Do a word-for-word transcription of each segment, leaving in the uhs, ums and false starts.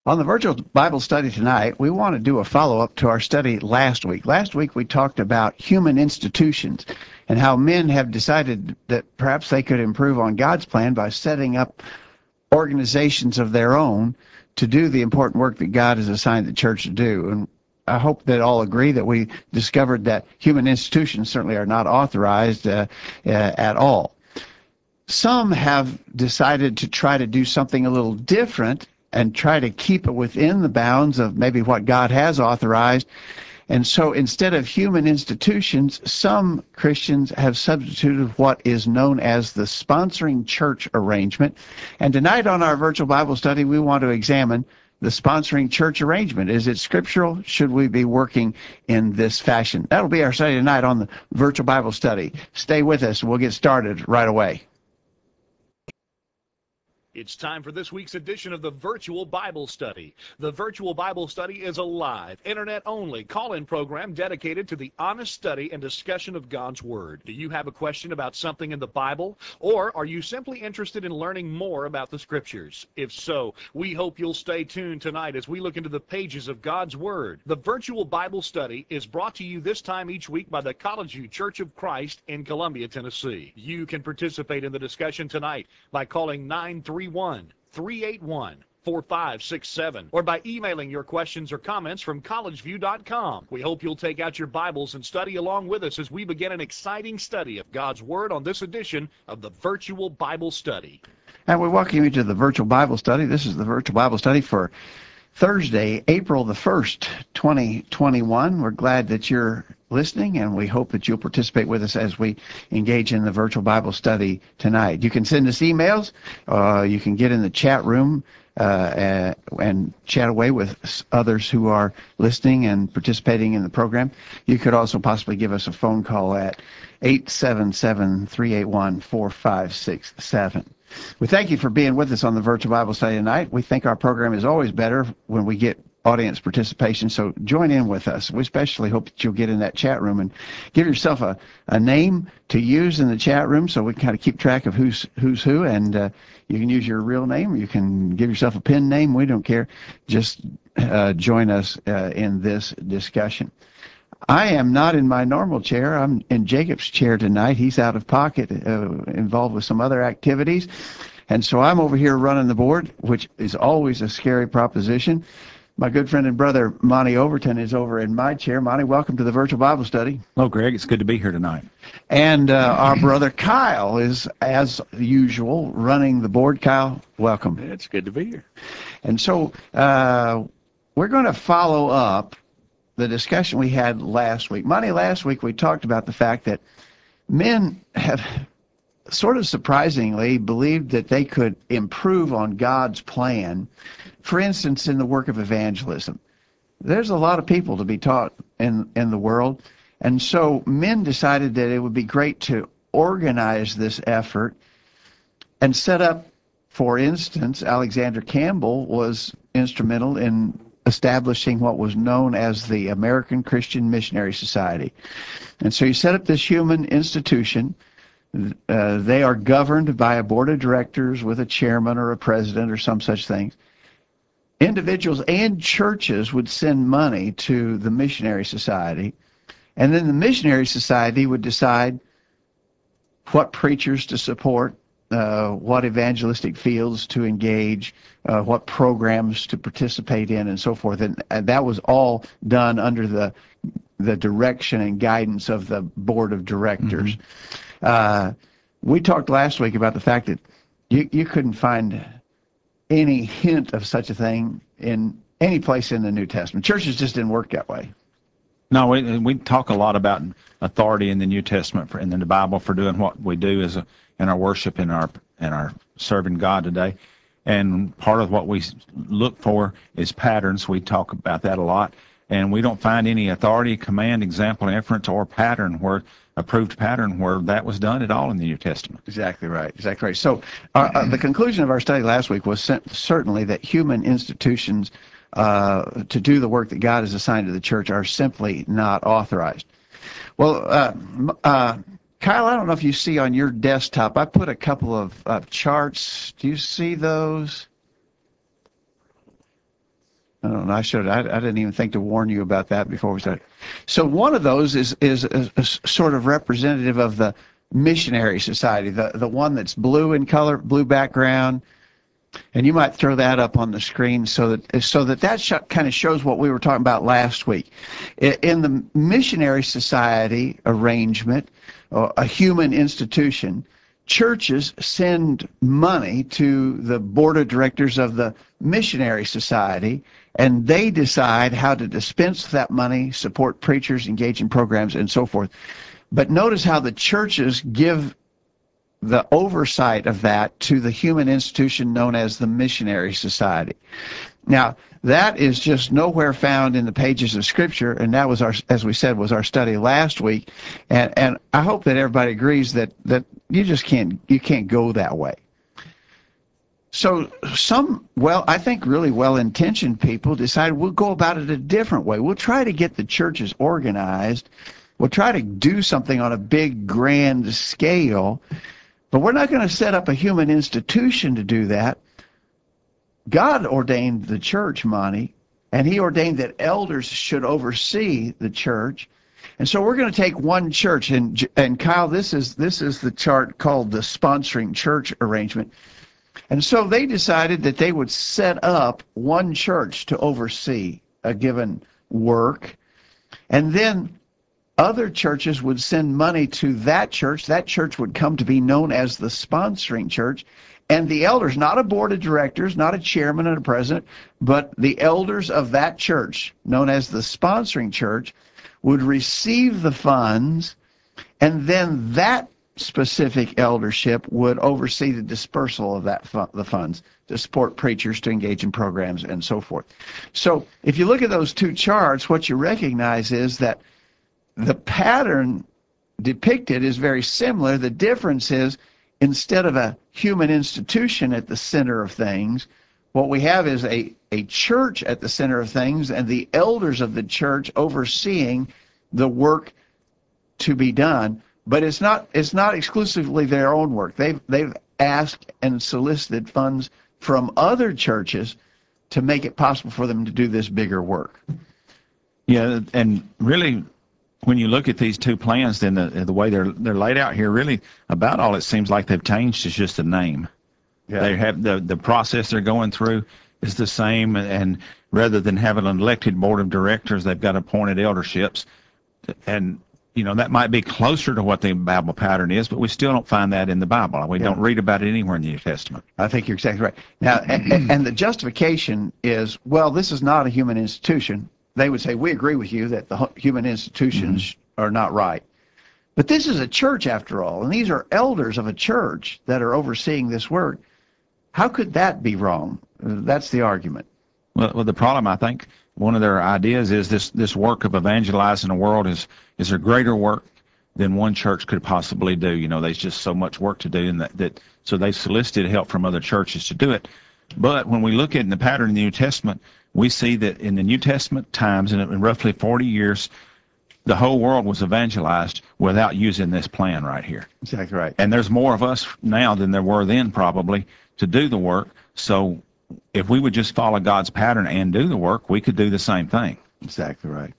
On the virtual Bible study tonight, we want to do a follow-up to our study last week. Last week we talked about human institutions and how men have decided that perhaps they could improve on God's plan by setting up organizations of their own to do the important work that God has assigned the church to do. And I hope that all agree that we discovered that human institutions certainly are not authorized uh, uh, at all. Some have decided to try to do something a little different and try to keep it within the bounds of maybe what God has authorized. And so instead of human institutions, some Christians have substituted what is known as the sponsoring church arrangement. And tonight on our virtual Bible study, we want to examine the sponsoring church arrangement. Is it scriptural? Should we be working in this fashion? That'll be our study tonight on the virtual Bible study. Stay with us. We'll get started right away. It's time for this week's edition of the Virtual Bible Study. The Virtual Bible Study is a live, internet-only call-in program dedicated to the honest study and discussion of God's Word. Do you have a question about something in the Bible? Or are you simply interested in learning more about the Scriptures? If so, we hope you'll stay tuned tonight as we look into the pages of God's Word. The Virtual Bible Study is brought to you this time each week by the College View Church of Christ in Columbia, Tennessee. You can participate in the discussion tonight by calling nine three one, three eight one, four five six seven or by emailing your questions or comments from college view dot com. We hope you'll take out your Bibles and study along with us as we begin an exciting study of God's Word on this edition of the Virtual Bible Study. And we welcome you to the virtual Bible study. This is the virtual Bible study for Thursday, April the first, twenty twenty-one. We're glad that you're listening, and we hope that you'll participate with us as we engage in the virtual Bible study tonight. You can send us emails. Uh, you can get in the chat room uh, and chat away with others who are listening and participating in the program. You could also possibly give us a phone call at eight seven seven, three eight one, four five six seven. We thank you for being with us on the virtual Bible study tonight. We think our program is always better when we get audience participation, so join in with us. We especially hope that you'll get in that chat room and give yourself a, a name to use in the chat room so we can kind of keep track of who's who's who, and uh, you can use your real name, or you can give yourself a pen name. We don't care. Just uh, join us uh, in this discussion. I am not in my normal chair. I'm in Jacob's chair tonight. He's out of pocket, uh, involved with some other activities. And so I'm over here running the board, which is always a scary proposition. My good friend and brother, Monty Overton, is over in my chair. Monty, welcome to the Virtual Bible Study. Hello, Greg. It's good to be here tonight. And uh, our brother Kyle is, as usual, running the board. Kyle, welcome. It's good to be here. And so uh, we're going to follow up the discussion we had last week. Monty, last week we talked about the fact that men have sort of surprisingly believed that they could improve on God's plan. For instance, in the work of evangelism, there's a lot of people to be taught in, in the world. And so men decided that it would be great to organize this effort and set up, for instance, Alexander Campbell was instrumental in establishing what was known as the American Christian Missionary Society. And so you set up this human institution. Uh, they are governed by a board of directors with a chairman or a president or some such things. Individuals and churches would send money to the missionary society, and then the missionary society would decide what preachers to support, uh, what evangelistic fields to engage, uh, what programs to participate in, and so forth. And, and that was all done under the the direction and guidance of the board of directors. Mm-hmm. Uh, we talked last week about the fact that you, you couldn't find any hint of such a thing in any place in the New Testament. Churches just didn't work that way. No, we we talk a lot about authority in the New Testament for, and in the Bible for doing what we do as a, in our worship and our and our serving God today. And part of what we look for is patterns. We talk about that a lot, and we don't find any authority, command, example, inference, or pattern where approved pattern where that was done at all in the New Testament. Exactly right. Exactly right. So uh, uh, the conclusion of our study last week was certainly that human institutions uh, to do the work that God has assigned to the church are simply not authorized. Well, uh, uh, Kyle, I don't know if you see on your desktop, I put a couple of uh, charts. Do you see those? and I should. I, I didn't even think to warn you about that before we started. So one of those is is a, a sort of representative of the missionary society, the the one that's blue in color, blue background, and you might throw that up on the screen so that so that that sh- kind of shows what we were talking about last week. In the missionary society arrangement, uh, a human institution, churches send money to the board of directors of the missionary society, and they decide how to dispense that money, support preachers, engage in programs, and so forth. But notice how the churches give the oversight of that to the human institution known as the missionary society. Now, that is just nowhere found in the pages of Scripture, and that was our, as we said, was our study last week. And and I hope that everybody agrees that that you just can't you can't go that way. So some, well, I think really well-intentioned people decided we'll go about it a different way. We'll try to get the churches organized. We'll try to do something on a big, grand scale, but we're not going to set up a human institution to do that. God ordained the church, Monty, and he ordained that elders should oversee the church. And so we're going to take one church, and and Kyle, this is this is the chart called the sponsoring church arrangement. And so they decided that they would set up one church to oversee a given work, and then other churches would send money to that church. That church would come to be known as the sponsoring church. And the elders, not a board of directors, not a chairman and a president, but the elders of that church, known as the sponsoring church, would receive the funds, and then that specific eldership would oversee the dispersal of that fu- the funds to support preachers, to engage in programs, and so forth. So if you look at those two charts, what you recognize is that the pattern depicted is very similar. The difference is, instead of a human institution at the center of things, what we have is a, a church at the center of things, and the elders of the church overseeing the work to be done. But it's not it's not exclusively their own work. They've they've asked and solicited funds from other churches to make it possible for them to do this bigger work. Yeah, and really, when you look at these two plans, then the the way they're they're laid out here, really about all it seems like they've changed is just the name. Yeah. They have the the process they're going through is the same, and rather than having an elected board of directors, they've got appointed elderships, and you know that might be closer to what the Bible pattern is, but we still don't find that in the Bible. We yeah. don't read about it anywhere in the New Testament. I think you're exactly right. Now, and, and the justification is, well, this is not a human institution. They would say, we agree with you that the human institutions mm-hmm. are not right. But this is a church, after all, and these are elders of a church that are overseeing this work. How could that be wrong? That's the argument. Well, well the problem, I think, one of their ideas is this, this work of evangelizing the world is, is a greater work than one church could possibly do. You know, there's just so much work to do, and that, that so they've solicited help from other churches to do it. But when we look at the pattern in the New Testament, we see that in the New Testament times, in, in roughly forty years, the whole world was evangelized without using this plan right here. Exactly right. And there's more of us now than there were then, probably, to do the work. So if we would just follow God's pattern and do the work, we could do the same thing. Exactly right.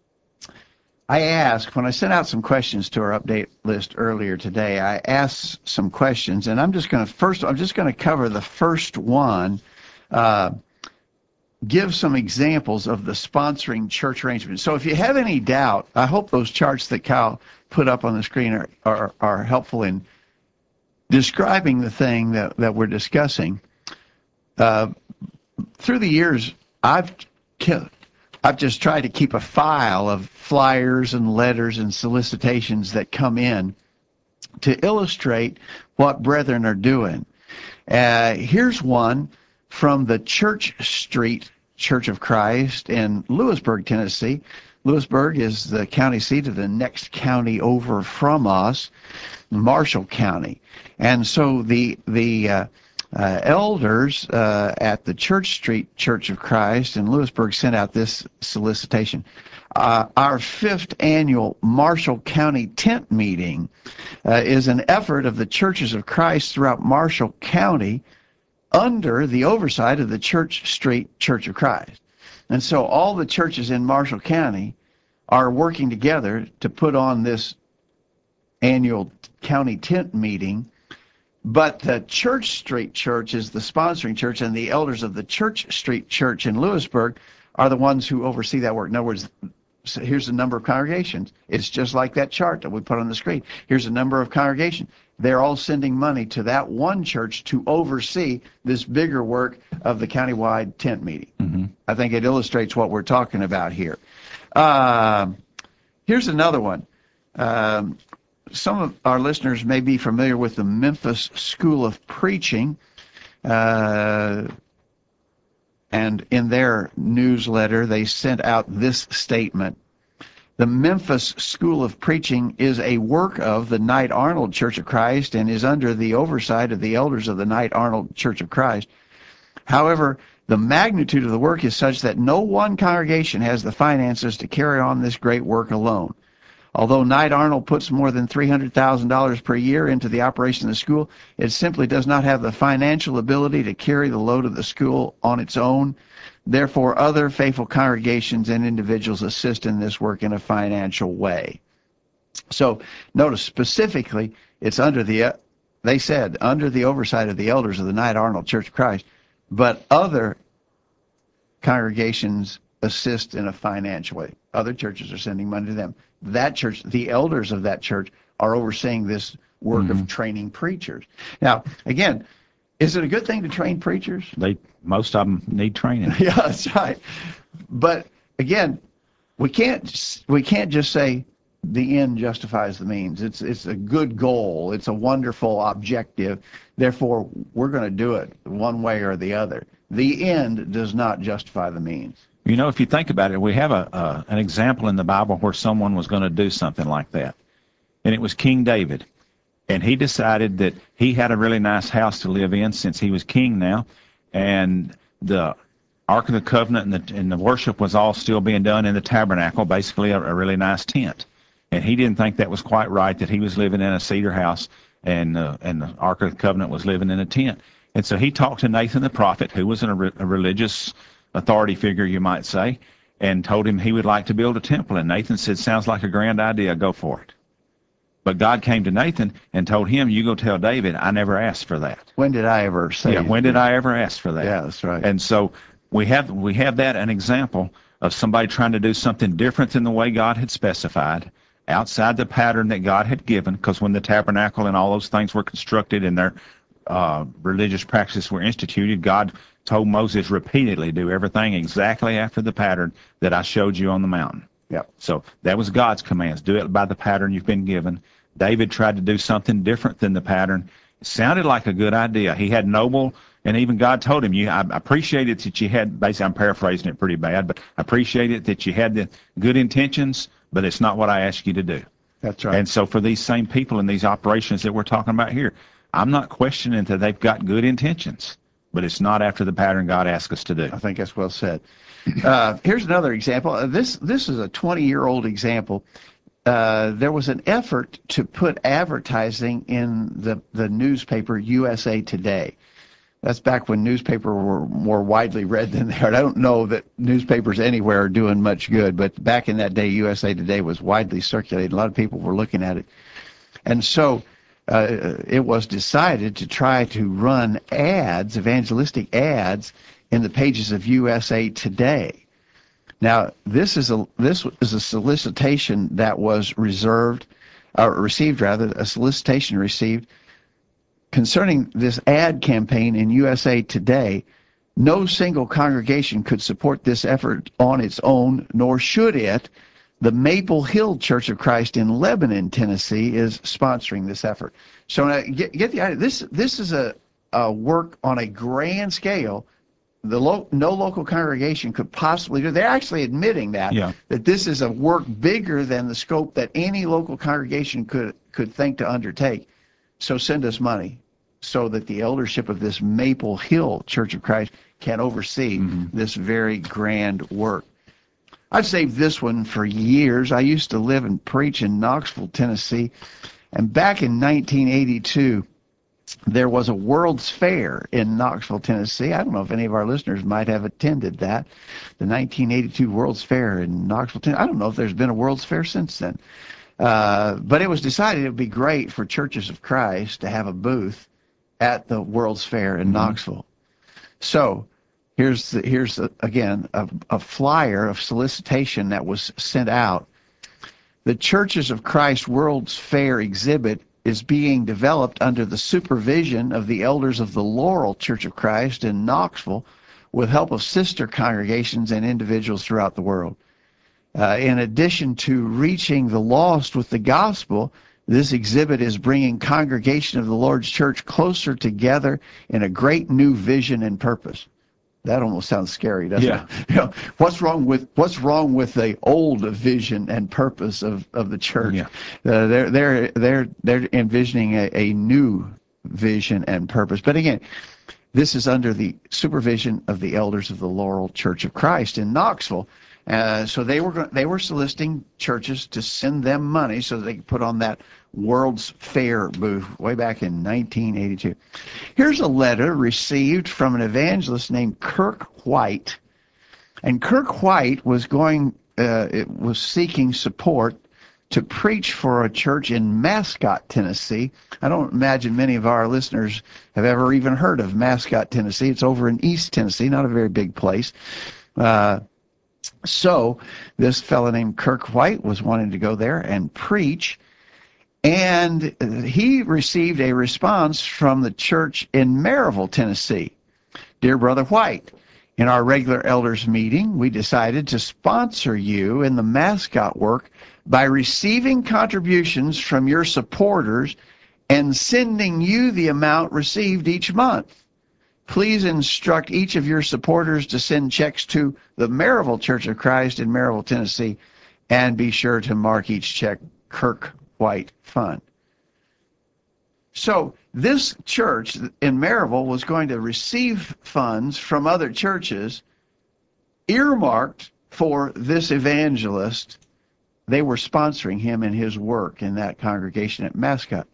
I asked, when I sent out some questions to our update list earlier today, I asked some questions, and I'm just going to first, I'm just going to cover the first one, uh, give some examples of the sponsoring church arrangement. So if you have any doubt, I hope those charts that Kyle put up on the screen are, are, are helpful in describing the thing that, that we're discussing. Uh, through the years, I've I've just tried to keep a file of flyers and letters and solicitations that come in to illustrate what brethren are doing. Uh, here's one from the Church Street Church of Christ in Lewisburg, Tennessee. Lewisburg is the county seat of the next county over from us, Marshall County. And so the the uh, uh, elders uh, at the Church Street Church of Christ in Lewisburg sent out this solicitation. Uh, our fifth annual Marshall County tent meeting uh, is an effort of the churches of Christ throughout Marshall County under the oversight of the Church Street Church of Christ. And so all the churches in Marshall County are working together to put on this annual county tent meeting. But the Church Street Church is the sponsoring church, and the elders of the Church Street Church in Lewisburg are the ones who oversee that work. In other words, so here's the number of congregations. It's just like that chart that we put on the screen. Here's the number of congregations. They're all sending money to that one church to oversee this bigger work of the countywide tent meeting. Mm-hmm. I think it illustrates what we're talking about here. Uh, here's another one. Um, some of our listeners may be familiar with the Memphis School of Preaching. Uh, And in their newsletter, they sent out this statement. The Memphis School of Preaching is a work of the Knight Arnold Church of Christ and is under the oversight of the elders of the Knight Arnold Church of Christ. However, the magnitude of the work is such that no one congregation has the finances to carry on this great work alone. Although Knight Arnold puts more than three hundred thousand dollars per year into the operation of the school, it simply does not have the financial ability to carry the load of the school on its own. Therefore, other faithful congregations and individuals assist in this work in a financial way. So notice specifically, it's under the, they said, under the oversight of the elders of the Knight Arnold Church of Christ, but other congregations assist in a financial way. Other churches are sending money to them. That church, the elders of that church, are overseeing this work mm-hmm. of training preachers. Now, again, is it a good thing to train preachers? They most of them need training. Yeah, that's right. But again, we can't we can't just say the end justifies the means. It's it's a good goal. It's a wonderful objective. Therefore, we're going to do it one way or the other. The end does not justify the means. You know, if you think about it, we have a uh, an example in the Bible where someone was going to do something like that. And it was King David. And he decided that he had a really nice house to live in since he was king now. And the Ark of the Covenant and the, and the worship was all still being done in the tabernacle, basically a, a really nice tent. And he didn't think that was quite right, that he was living in a cedar house and, uh, and the Ark of the Covenant was living in a tent. And so he talked to Nathan the prophet, who was a, re- a religious authority figure, you might say, and told him he would like to build a temple. And Nathan said, sounds like a grand idea, go for it. But God came to Nathan and told him, you go tell David, I never asked for that. When did I ever say Yeah, when did I ever ask for that? Yeah, that's right. And so we have we have that, an example of somebody trying to do something different than the way God had specified, outside the pattern that God had given, because when the tabernacle and all those things were constructed and their uh, religious practices were instituted, God told Moses repeatedly, do everything exactly after the pattern that I showed you on the mountain. Yep. So that was God's commands. Do it by the pattern you've been given. David tried to do something different than the pattern. It sounded like a good idea. He had noble, and even God told him, "You, I appreciate it that you had," basically I'm paraphrasing it pretty bad, but I appreciate it that you had the good intentions, but it's not what I asked you to do. That's right. And so for these same people in these operations that we're talking about here, I'm not questioning that they've got good intentions, but it's not after the pattern God asked us to do. I think that's well said. Uh, here's another example. Uh, this this is a twenty-year-old example. Uh, there was an effort to put advertising in the, the newspaper U S A Today. That's back when newspapers were more widely read than they are. I don't know that newspapers anywhere are doing much good, but back in that day, U S A Today was widely circulated. A lot of people were looking at it. And so uh, it was decided to try to run ads, evangelistic ads, in the pages of U S A Today. Now, this is a this is a solicitation that was reserved, or received rather, a solicitation received concerning this ad campaign in U S A Today. No single congregation could support this effort on its own, nor should it. The Maple Hill Church of Christ in Lebanon, Tennessee, is sponsoring this effort. So now, get, get the idea. This this is a, a work on a grand scale. The lo- no local congregation could possibly do. They're actually admitting that yeah. that this is a work bigger than the scope that any local congregation could could think to undertake. So send us money so that the eldership of this Maple Hill Church of Christ can oversee mm-hmm. this very grand work. I've saved this one for years. I used to live and preach in Knoxville, Tennessee, and back in nineteen eighty-two, there was a World's Fair in Knoxville, Tennessee. I don't know if any of our listeners might have attended that, the nineteen eighty-two World's Fair in Knoxville, Tennessee. I don't know if there's been a World's Fair since then. Uh, but it was decided it would be great for Churches of Christ to have a booth at the World's Fair in mm-hmm. Knoxville. So here's, the, here's the, again, a, a flyer of solicitation that was sent out. The Churches of Christ World's Fair exhibit is being developed under the supervision of the elders of the Laurel Church of Christ in Knoxville with help of sister congregations and individuals throughout the world. Uh, in addition to reaching the lost with the gospel, this exhibit is bringing congregation of the Lord's Church closer together in a great new vision and purpose. That almost sounds scary, doesn't yeah. it? You know, what's wrong with what's wrong with the old vision and purpose of, of the church? Yeah. Uh, they're they're they're they're envisioning a, a new vision and purpose. But again, this is under the supervision of the elders of the Laurel Church of Christ in Knoxville. Uh, so they were they were soliciting churches to send them money so that they could put on that World's Fair booth way back in nineteen eighty-two. Here's a letter received from an evangelist named Kirk White, and Kirk White was going uh, it was seeking support to preach for a church in Mascot, Tennessee. I don't imagine many of our listeners have ever even heard of Mascot, Tennessee. It's over in East Tennessee, not a very big place. Uh, So this fellow named Kirk White was wanting to go there and preach, and he received a response from the church in Maryville, Tennessee. Dear Brother White, in our regular elders meeting, we decided to sponsor you in the Mascot work by receiving contributions from your supporters and sending you the amount received each month. Please instruct each of your supporters to send checks to the Maryville Church of Christ in Maryville, Tennessee, and be sure to mark each check Kirk White Fund. So this church in Maryville was going to receive funds from other churches earmarked for this evangelist. They were sponsoring him in his work in that congregation at Mascot.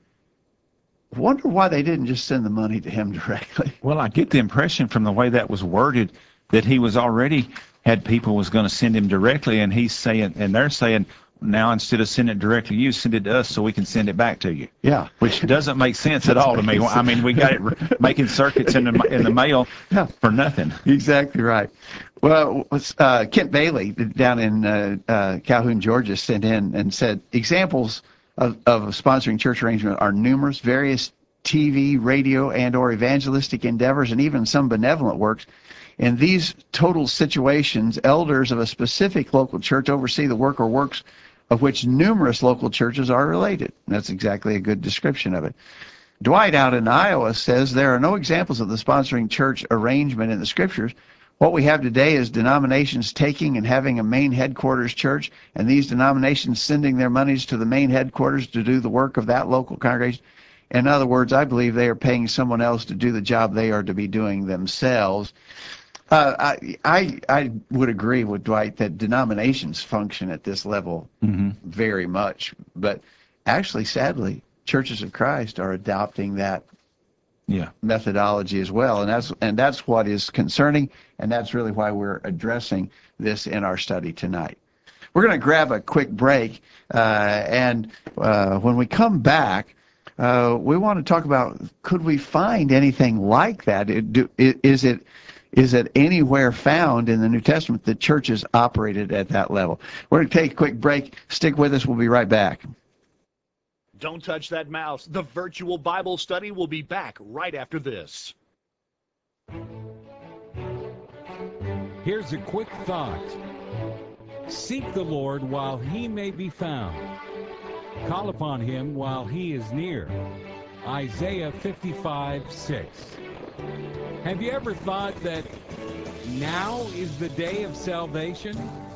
Wonder why they didn't just send the money to him directly. Well, I get the impression from the way that was worded that he was already had people was going to send him directly, and he's saying, and they're saying, now instead of sending it directly to you, send it to us so we can send it back to you. Yeah, which doesn't make sense at all to me. I mean, we got it making circuits in the in the mail yeah. for nothing. Exactly right. Well, uh, Kent Bailey down in uh, uh, Calhoun, Georgia, sent in and said examples Of, of a sponsoring church arrangement are numerous, various T V, radio, and or evangelistic endeavors, and even some benevolent works. In these total situations, elders of a specific local church oversee the work or works of which numerous local churches are related. And that's exactly a good description of it. Dwight out in Iowa says there are no examples of the sponsoring church arrangement in the scriptures. What we have today is denominations taking and having a main headquarters church, and these denominations sending their monies to the main headquarters to do the work of that local congregation. In other words, I believe they are paying someone else to do the job they are to be doing themselves. Uh, I, I I would agree with Dwight that denominations function at this level mm-hmm. very much, but actually, sadly, Churches of Christ are adopting that yeah. methodology as well, and that's and that's what is concerning, and that's really why we're addressing this in our study tonight. We're going to grab a quick break, uh, and uh, when we come back, uh, we want to talk about, could we find anything like that? It, do, it, is it is it anywhere found in the New Testament that churches operated at that level? We're going to take a quick break. Stick with us. We'll be right back. Don't touch that mouse. The virtual Bible study will be back right after this. Here's a quick thought. Seek the Lord while he may be found. Call upon him while he is near. Isaiah fifty-five six. Have you ever thought that now is the day of salvation?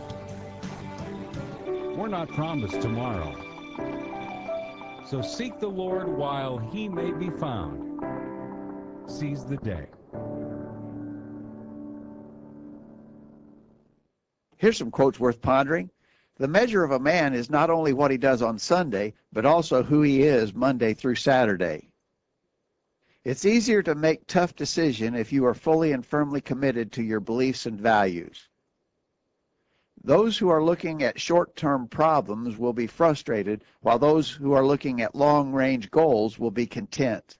We're not promised tomorrow. So seek the Lord while he may be found. Seize the day. Here's some quotes worth pondering. The measure of a man is not only what he does on Sunday, but also who he is Monday through Saturday. It's easier to make tough decisions if you are fully and firmly committed to your beliefs and values. Those who are looking at short-term problems will be frustrated, while those who are looking at long-range goals will be content.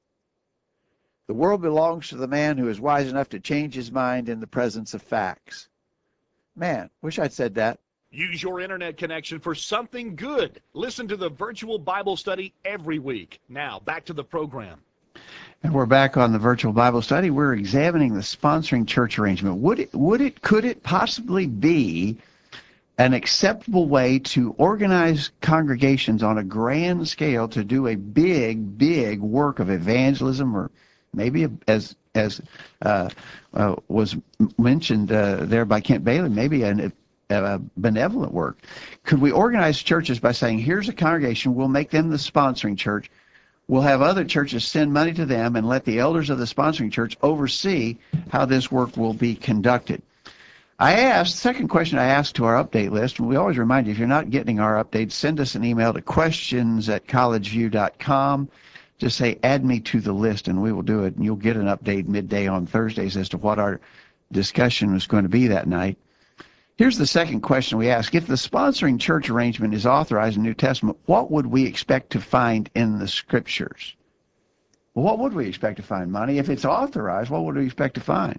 The world belongs to the man who is wise enough to change his mind in the presence of facts. Man, wish I'd said that. Use your internet connection for something good. Listen to the virtual Bible study every week. Now, back to the program. And we're back on the virtual Bible study. We're examining the sponsoring church arrangement. Would it, would it, could it possibly be an acceptable way to organize congregations on a grand scale to do a big, big work of evangelism, or maybe as as uh, uh, was mentioned uh, there by Kent Bailey, maybe an, a benevolent work? Could we organize churches by saying, here's a congregation, we'll make them the sponsoring church, we'll have other churches send money to them and let the elders of the sponsoring church oversee how this work will be conducted? I asked, second question I asked to our update list, and we always remind you, if you're not getting our updates, send us an email to questions at collegeview dot com. Just say, add me to the list, and we will do it, and you'll get an update midday on Thursdays as to what our discussion was going to be that night. Here's the second question we ask. If the sponsoring church arrangement is authorized in the New Testament, what would we expect to find in the Scriptures? Well, what would we expect to find, Monty? If it's authorized, what would we expect to find?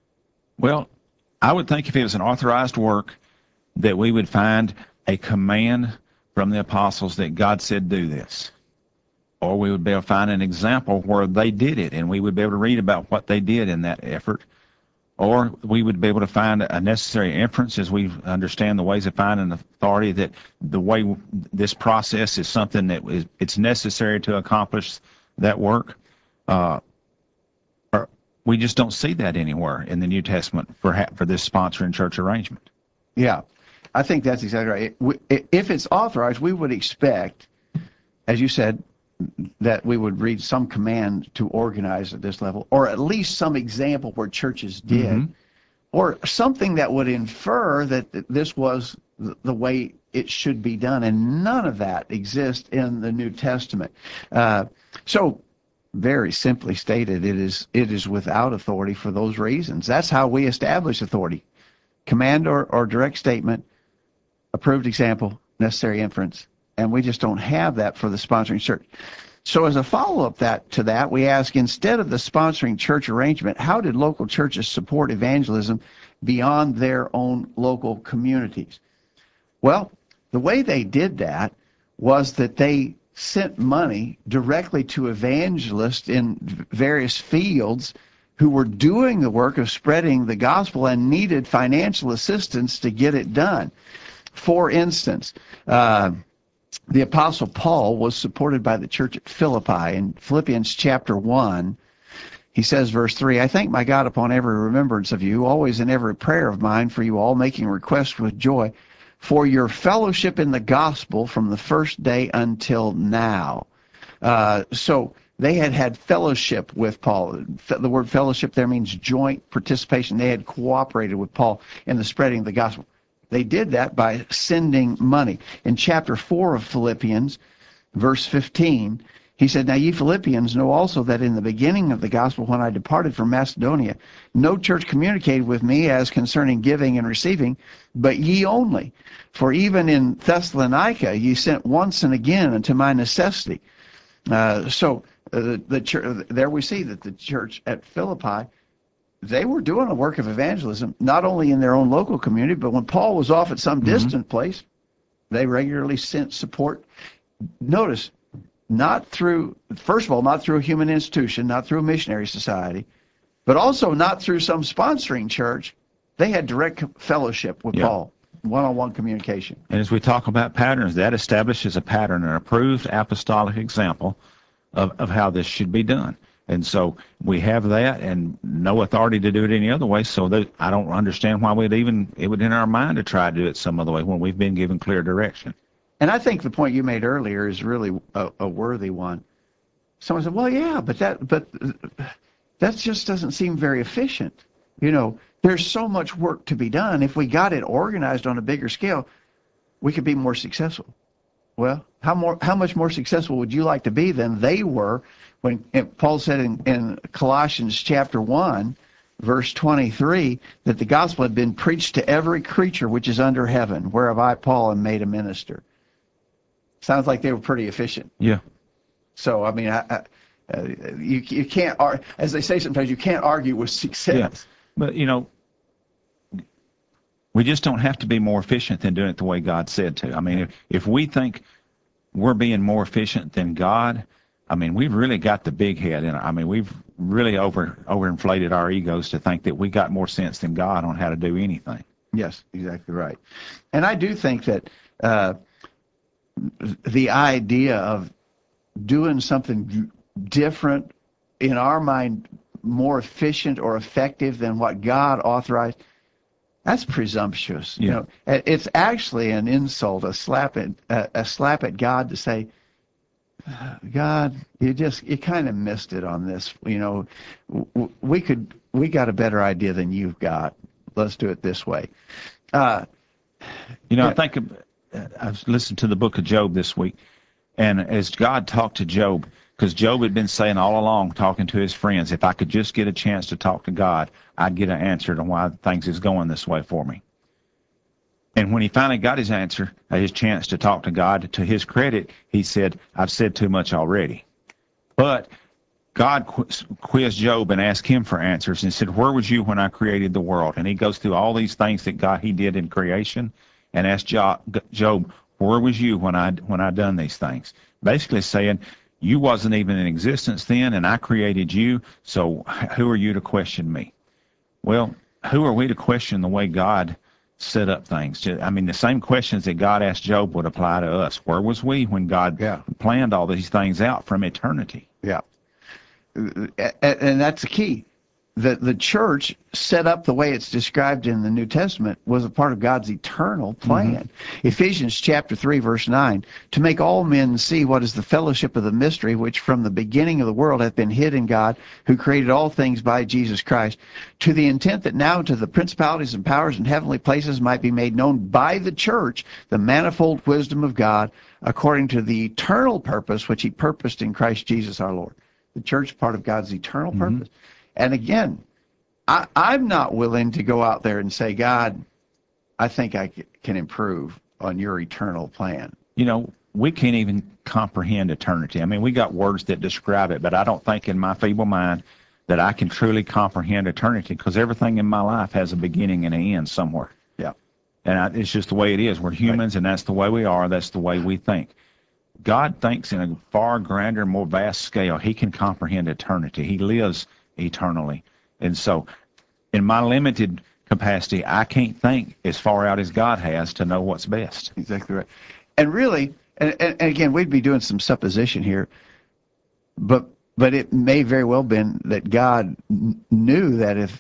Well, I would think if it was an authorized work, that we would find a command from the apostles that God said do this. Or we would be able to find an example where they did it, and we would be able to read about what they did in that effort. Or we would be able to find a necessary inference, as we understand the ways of finding authority, that the way this process is something that is it's necessary to accomplish that work. Uh, or we just don't see that anywhere in the New Testament for ha- for this sponsoring church arrangement. Yeah, I think that's exactly right. We, if it's authorized, we would expect, as you said, that we would read some command to organize at this level, or at least some example where churches did, mm-hmm. or something that would infer that this was the way it should be done, and none of that exists in the New Testament. Uh, so, very simply stated, it is it is without authority for those reasons. That's how we establish authority: command or, or direct statement, approved example, necessary inference. And we just don't have that for the sponsoring church. So as a follow-up that to that, we ask, instead of the sponsoring church arrangement, how did local churches support evangelism beyond their own local communities? Well, the way they did that was that they sent money directly to evangelists in various fields who were doing the work of spreading the gospel and needed financial assistance to get it done. For instance, uh, the Apostle Paul was supported by the church at Philippi. In Philippians chapter one, he says, verse three, I thank my God upon every remembrance of you, always in every prayer of mine for you all, making request with joy for your fellowship in the gospel from the first day until now. Uh, so they had had fellowship with Paul. The word fellowship there means joint participation. They had cooperated with Paul in the spreading of the gospel. They did that by sending money. In chapter four of Philippians, verse fifteen, he said, Now ye Philippians know also that in the beginning of the gospel, when I departed from Macedonia, no church communicated with me as concerning giving and receiving, but ye only. For even in Thessalonica ye sent once and again unto my necessity. Uh, so uh, the, the church, there we see that the church at Philippi, they were doing a work of evangelism, not only in their own local community, but when Paul was off at some mm-hmm. distant place, they regularly sent support. Notice, not through, first of all, not through a human institution, not through a missionary society, but also not through some sponsoring church. They had direct fellowship with yeah. Paul, one-on-one communication. And as we talk about patterns, that establishes a pattern, an approved apostolic example of, of how this should be done. And so we have that, and no authority to do it any other way. So that I don't understand why we'd even it would in our mind to try to do it some other way when we've been given clear direction. And I think the point you made earlier is really a, a worthy one. Someone said, "Well, yeah, but that but that just doesn't seem very efficient. You know, there's so much work to be done. If we got it organized on a bigger scale, we could be more successful." Well, how more, how much more successful would you like to be than they were when Paul said in, in Colossians chapter one, verse twenty-three, that the gospel had been preached to every creature which is under heaven, whereof I, Paul, am made a minister. Sounds like they were pretty efficient. Yeah. So, I mean, I, I, uh, you, you can't, ar- as they say sometimes, you can't argue with success. Yeah. But, you know, we just don't have to be more efficient than doing it the way God said to. I mean, if, if we think we're being more efficient than God, I mean, we've really got the big head in it. I mean, we've really over overinflated our egos to think that we got more sense than God on how to do anything. Yes, exactly right. And I do think that uh, the idea of doing something different, in our mind, more efficient or effective than what God authorized, that's presumptuous. Yeah. You know, it's actually an insult, a slap at a, a slap at God to say, God, you just you kind of missed it on this. You know, w- we could we got a better idea than you've got. Let's do it this way. Uh, You know, yeah. I think of- I've listened to the book of Job this week, and as God talked to Job, because Job had been saying all along, talking to his friends, if I could just get a chance to talk to God, I'd get an answer to why things is going this way for me. And when he finally got his answer, uh, his chance to talk to God, to his credit, he said, I've said too much already. But God qu- quizzed Job and asked him for answers and said, where was you when I created the world? And he goes through all these things that God, he did in creation, and asked Jo- Job, where was you when I, when I done these things? Basically saying, you wasn't even in existence then, and I created you, so who are you to question me? Well, who are we to question the way God set up things? I mean, the same questions that God asked Job would apply to us. Where was we when God Yeah. planned all these things out from eternity? Yeah. And that's the key. The, the church, set up the way it's described in the New Testament, was a part of God's eternal plan. Mm-hmm. Ephesians chapter three, verse nine, to make all men see what is the fellowship of the mystery, which from the beginning of the world hath been hid in God, who created all things by Jesus Christ, to the intent that now to the principalities and powers in heavenly places might be made known by the church the manifold wisdom of God, according to the eternal purpose which he purposed in Christ Jesus our Lord. The church is part of God's eternal purpose. Mm-hmm. And again, I, I'm not willing to go out there and say, God, I think I c- can improve on your eternal plan. You know, we can't even comprehend eternity. I mean, we got words that describe it, but I don't think in my feeble mind that I can truly comprehend eternity, because everything in my life has a beginning and an end somewhere. Yeah. And I, it's just the way it is. We're humans, right. And that's the way we are. That's the way we think. God thinks in a far grander, more vast scale. He can comprehend eternity. He lives eternally. And so in my limited capacity, I can't think as far out as God has to know what's best. Exactly right. And really, and, and, and again, we'd be doing some supposition here, but but it may very well been that God n- knew that if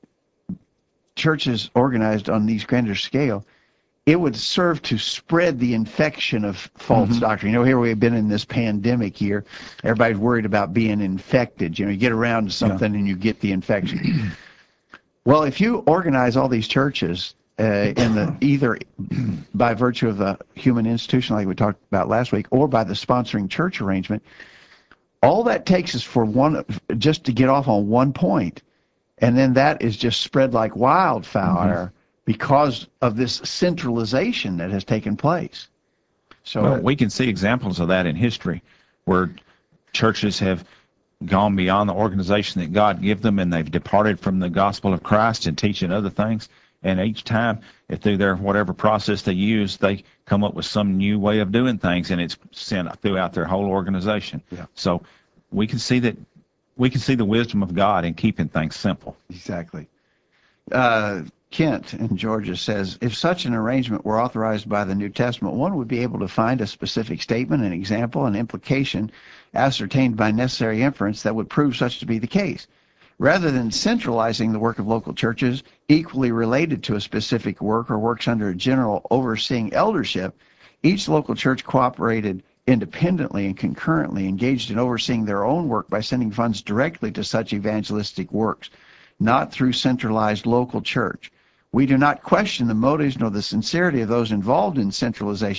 churches organized on these grander scale, it would serve to spread the infection of false mm-hmm. doctrine. You know, here we've been in this pandemic year. Everybody's worried about being infected. You know, you get around to something yeah. and you get the infection. Well, if you organize all these churches uh, in the either by virtue of the human institution like we talked about last week, or by the sponsoring church arrangement, all that takes is for one, just to get off on one point, and then that is just spread like wildfire. Mm-hmm. Because of this centralization that has taken place. So well, we can see examples of that in history, where churches have gone beyond the organization that God gave them, and they've departed from the gospel of Christ and teaching other things. And each time, if through their whatever process they use, they come up with some new way of doing things, and it's sent throughout their whole organization. Yeah. So we can see that we can see the wisdom of God in keeping things simple. Exactly. Uh, Kent in Georgia says, if such an arrangement were authorized by the New Testament, one would be able to find a specific statement, an example, an implication ascertained by necessary inference that would prove such to be the case. Rather than centralizing the work of local churches equally related to a specific work or works under a general overseeing eldership, each local church cooperated independently and concurrently, engaged in overseeing their own work by sending funds directly to such evangelistic works, not through centralized local church. We do not question the motives nor the sincerity of those involved in centralization.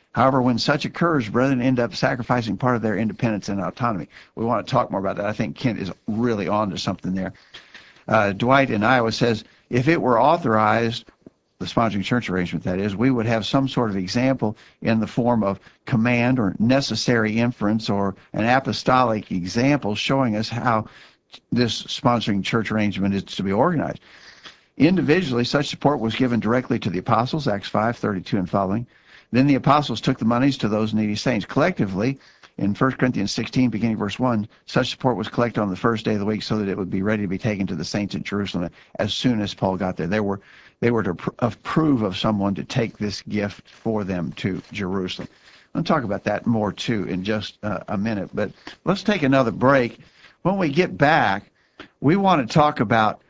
However, when such occurs, brethren end up sacrificing part of their independence and autonomy. We want to talk more about that. I think Kent is really on to something there. Uh, Dwight in Iowa says, if it were authorized, the sponsoring church arrangement that is, we would have some sort of example in the form of command or necessary inference or an apostolic example showing us how this sponsoring church arrangement is to be organized. Individually, such support was given directly to the apostles, Acts five, thirty-two and following. Then the apostles took the monies to those needy saints. Collectively, in First Corinthians sixteen, beginning verse one, such support was collected on the first day of the week so that it would be ready to be taken to the saints in Jerusalem as soon as Paul got there. They were, they were to pr- approve of someone to take this gift for them to Jerusalem. I'll talk about that more, too, in just uh, a minute. But let's take another break. When we get back, we want to talk about,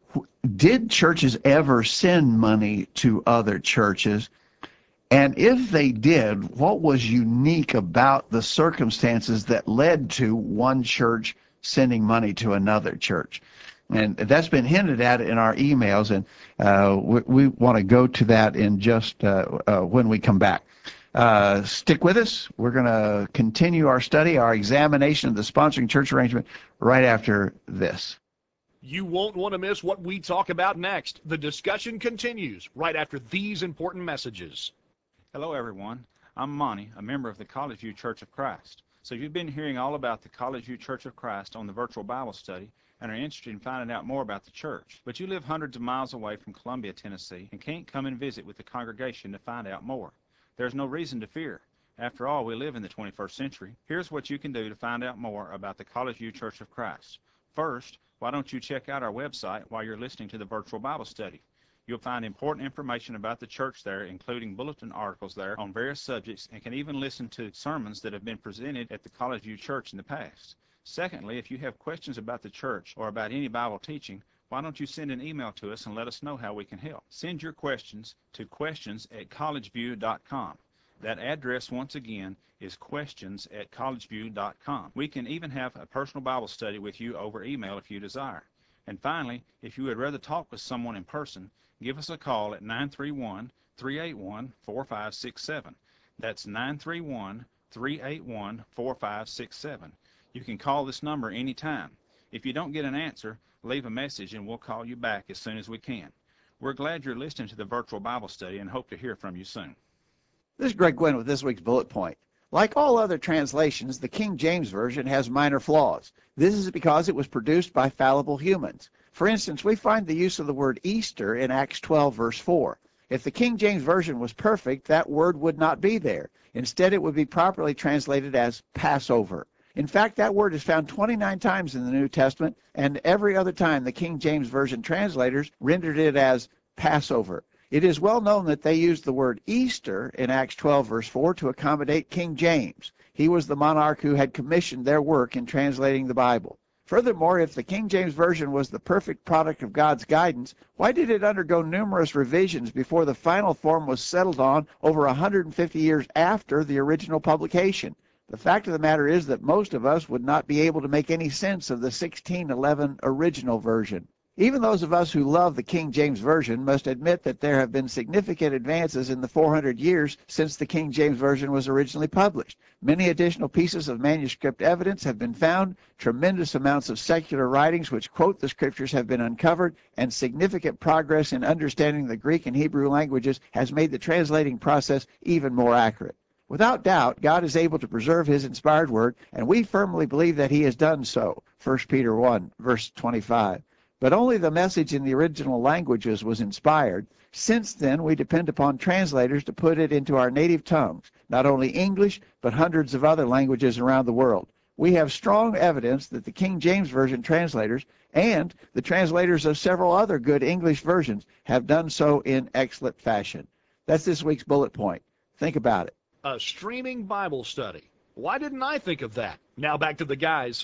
did churches ever send money to other churches? And if they did, what was unique about the circumstances that led to one church sending money to another church? And that's been hinted at in our emails, and uh, we, we want to go to that in just uh, uh, when we come back. Uh, stick with us. We're going to continue our study, our examination of the sponsoring church arrangement right after this. You won't want to miss what we talk about next. The discussion continues right after these important messages. Hello, everyone. I'm Monty, a member of the College View Church of Christ. So you've been hearing all about the College View Church of Christ on the virtual Bible study and are interested in finding out more about the church. But you live hundreds of miles away from Columbia, Tennessee, and can't come and visit with the congregation to find out more. There's no reason to fear. After all, we live in the twenty-first century. Here's what you can do to find out more about the College View Church of Christ. First, why don't you check out our website while you're listening to the virtual Bible study? You'll find important information about the church there, including bulletin articles there on various subjects, and can even listen to sermons that have been presented at the College View Church in the past. Secondly, if you have questions about the church or about any Bible teaching, why don't you send an email to us and let us know how we can help? Send your questions to questions at collegeview dot com. That address, once again, is questions at collegeview dot com. We can even have a personal Bible study with you over email if you desire. And finally, if you would rather talk with someone in person, give us a call at nine three one, three eight one, four five six seven. That's nine three one, three eight one, four five six seven. You can call this number anytime. If you don't get an answer, leave a message and we'll call you back as soon as we can. We're glad you're listening to the virtual Bible study and hope to hear from you soon. This is Greg Gwynn with this week's bullet point. Like all other translations, the King James Version has minor flaws. This is because it was produced by fallible humans. For instance, we find the use of the word Easter in Acts twelve, verse four. If the King James Version was perfect, that word would not be there. Instead, it would be properly translated as Passover. In fact, that word is found twenty-nine times in the New Testament, and every other time the King James Version translators rendered it as Passover. It is well known that they used the word Easter in Acts twelve, verse four, to accommodate King James. He was the monarch who had commissioned their work in translating the Bible. Furthermore, if the King James Version was the perfect product of God's guidance, why did it undergo numerous revisions before the final form was settled on over one hundred fifty years after the original publication? The fact of the matter is that most of us would not be able to make any sense of the sixteen eleven original version. Even those of us who love the King James Version must admit that there have been significant advances in the four hundred years since the King James Version was originally published. Many additional pieces of manuscript evidence have been found, tremendous amounts of secular writings which quote the scriptures have been uncovered, and significant progress in understanding the Greek and Hebrew languages has made the translating process even more accurate. Without doubt, God is able to preserve his inspired word, and we firmly believe that he has done so. First Peter one, verse twenty-five. But only the message in the original languages was inspired. Since then, we depend upon translators to put it into our native tongues, not only English, but hundreds of other languages around the world. We have strong evidence that the King James Version translators and the translators of several other good English versions have done so in excellent fashion. That's this week's bullet point. Think about it. A streaming Bible study. Why didn't I think of that? Now back to the guys.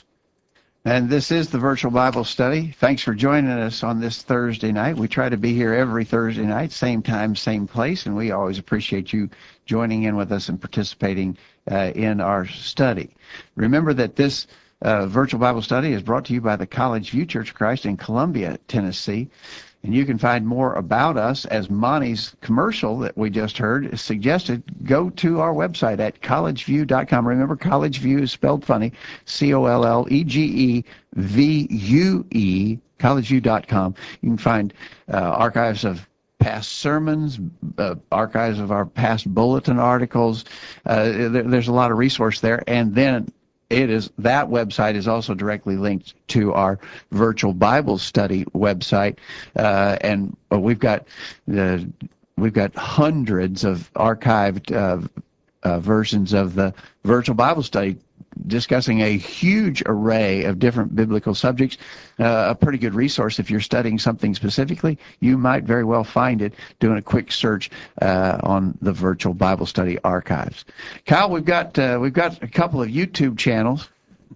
And this is the Virtual Bible Study. Thanks for joining us on this Thursday night. We try to be here every Thursday night, same time, same place, and we always appreciate you joining in with us and participating uh, in our study. Remember that this uh, Virtual Bible Study is brought to you by the College View Church of Christ in Columbia, Tennessee. And you can find more about us, as Monty's commercial that we just heard suggested. Go to our website at college view dot com. Remember, College View is spelled funny, C O L L E G E V U E, college view dot com. You can find uh, archives of past sermons, uh, archives of our past bulletin articles. Uh, there, there's a lot of resource there. And then it is, that website is also directly linked to our virtual Bible study website, uh, and uh, we've got uh, we've got hundreds of archived uh, uh, versions of the virtual Bible study, discussing a huge array of different biblical subjects. Uh, a pretty good resource if you're studying something specifically. You might very well find it doing a quick search uh, on the virtual Bible study archives. Kyle, we've got uh, we've got a couple of YouTube channels.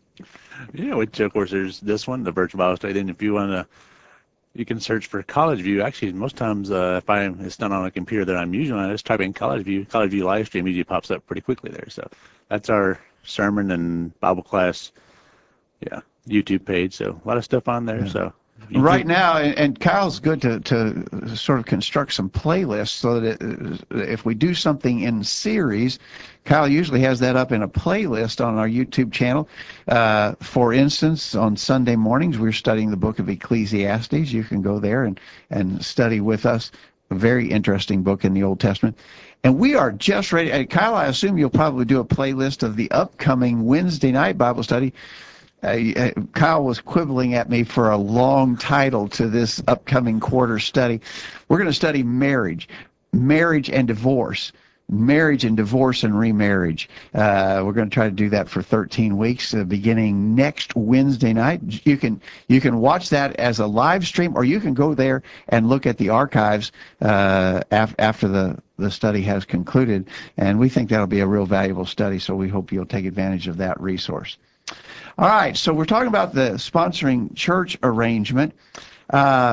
Yeah, which of course there's this one, the virtual Bible study. And if you want to, you can search for College View. Actually, most times uh, if I it's done on a computer that I'm using, I just type in College View. College View live stream usually pops up pretty quickly there. So that's our sermon and Bible class, yeah, YouTube page. So a lot of stuff on there. Yeah. So YouTube. Right now, and, and Kyle's good to, to sort of construct some playlists so that it, if we do something in series, Kyle usually has that up in a playlist on our YouTube channel. Uh, for instance, on Sunday mornings, we're studying the book of Ecclesiastes. You can go there and, and study with us. A very interesting book in the Old Testament. And we are just ready. And Kyle, I assume you'll probably do a playlist of the upcoming Wednesday night Bible study. Uh, Kyle was quibbling at me for a long title to this upcoming quarter study. We're going to study marriage, marriage and divorce, marriage and divorce and remarriage. Uh, we're going to try to do that for thirteen weeks, uh, beginning next Wednesday night. You can you can watch that as a live stream, or you can go there and look at the archives uh, af after the the study has concluded. And we think that'll be a real valuable study. So we hope you'll take advantage of that resource. All right, so we're talking about the sponsoring church arrangement. Uh,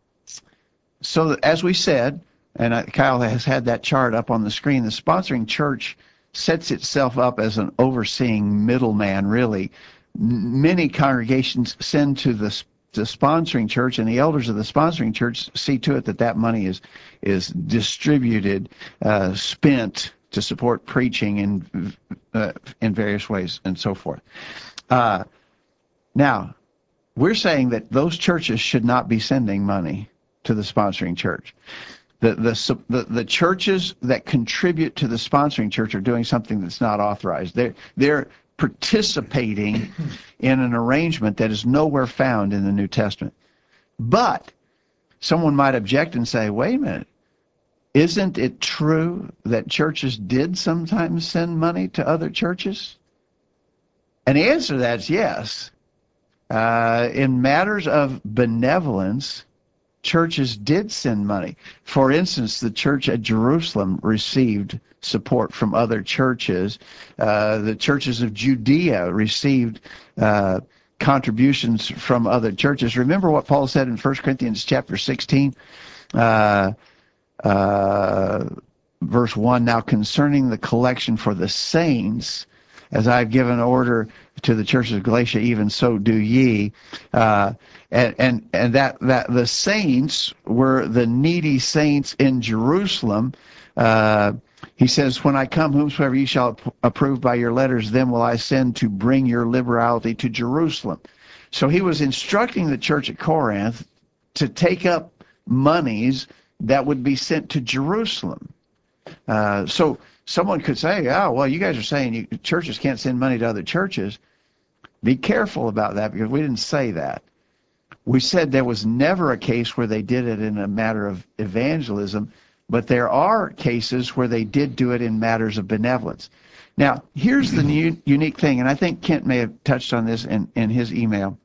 so as we said, and uh, Kyle has had that chart up on the screen, the sponsoring church sets itself up as an overseeing middleman, really. N many congregations send to the, the sponsoring church, and the elders of the sponsoring church see to it that that money is, is distributed, uh, spent to support preaching in, uh, in various ways and so forth. Uh, now, we're saying that those churches should not be sending money to the sponsoring church. The, the, the, the churches that contribute to the sponsoring church are doing something that's not authorized. They're, they're participating in an arrangement that is nowhere found in the New Testament. But someone might object and say, wait a minute, isn't it true that churches did sometimes send money to other churches? And the answer to that is yes. Uh, in matters of benevolence, churches did send money. For instance, the church at Jerusalem received support from other churches. Uh, the churches of Judea received uh, contributions from other churches. Remember what Paul said in First Corinthians chapter sixteen, uh, uh, verse one, now concerning the collection for the saints, as I've given order to the churches of Galatia, even so do ye. Uh, and and, and that, that the saints were the needy saints in Jerusalem. Uh, he says, when I come, whomsoever ye shall approve by your letters, them will I send to bring your liberality to Jerusalem. So he was instructing the church at Corinth to take up monies that would be sent to Jerusalem. Uh, so someone could say, oh, well, you guys are saying you, churches can't send money to other churches. Be careful about that, because we didn't say that. We said there was never a case where they did it in a matter of evangelism, but there are cases where they did do it in matters of benevolence. Now, here's the new, unique thing, and I think Kent may have touched on this in, in his email.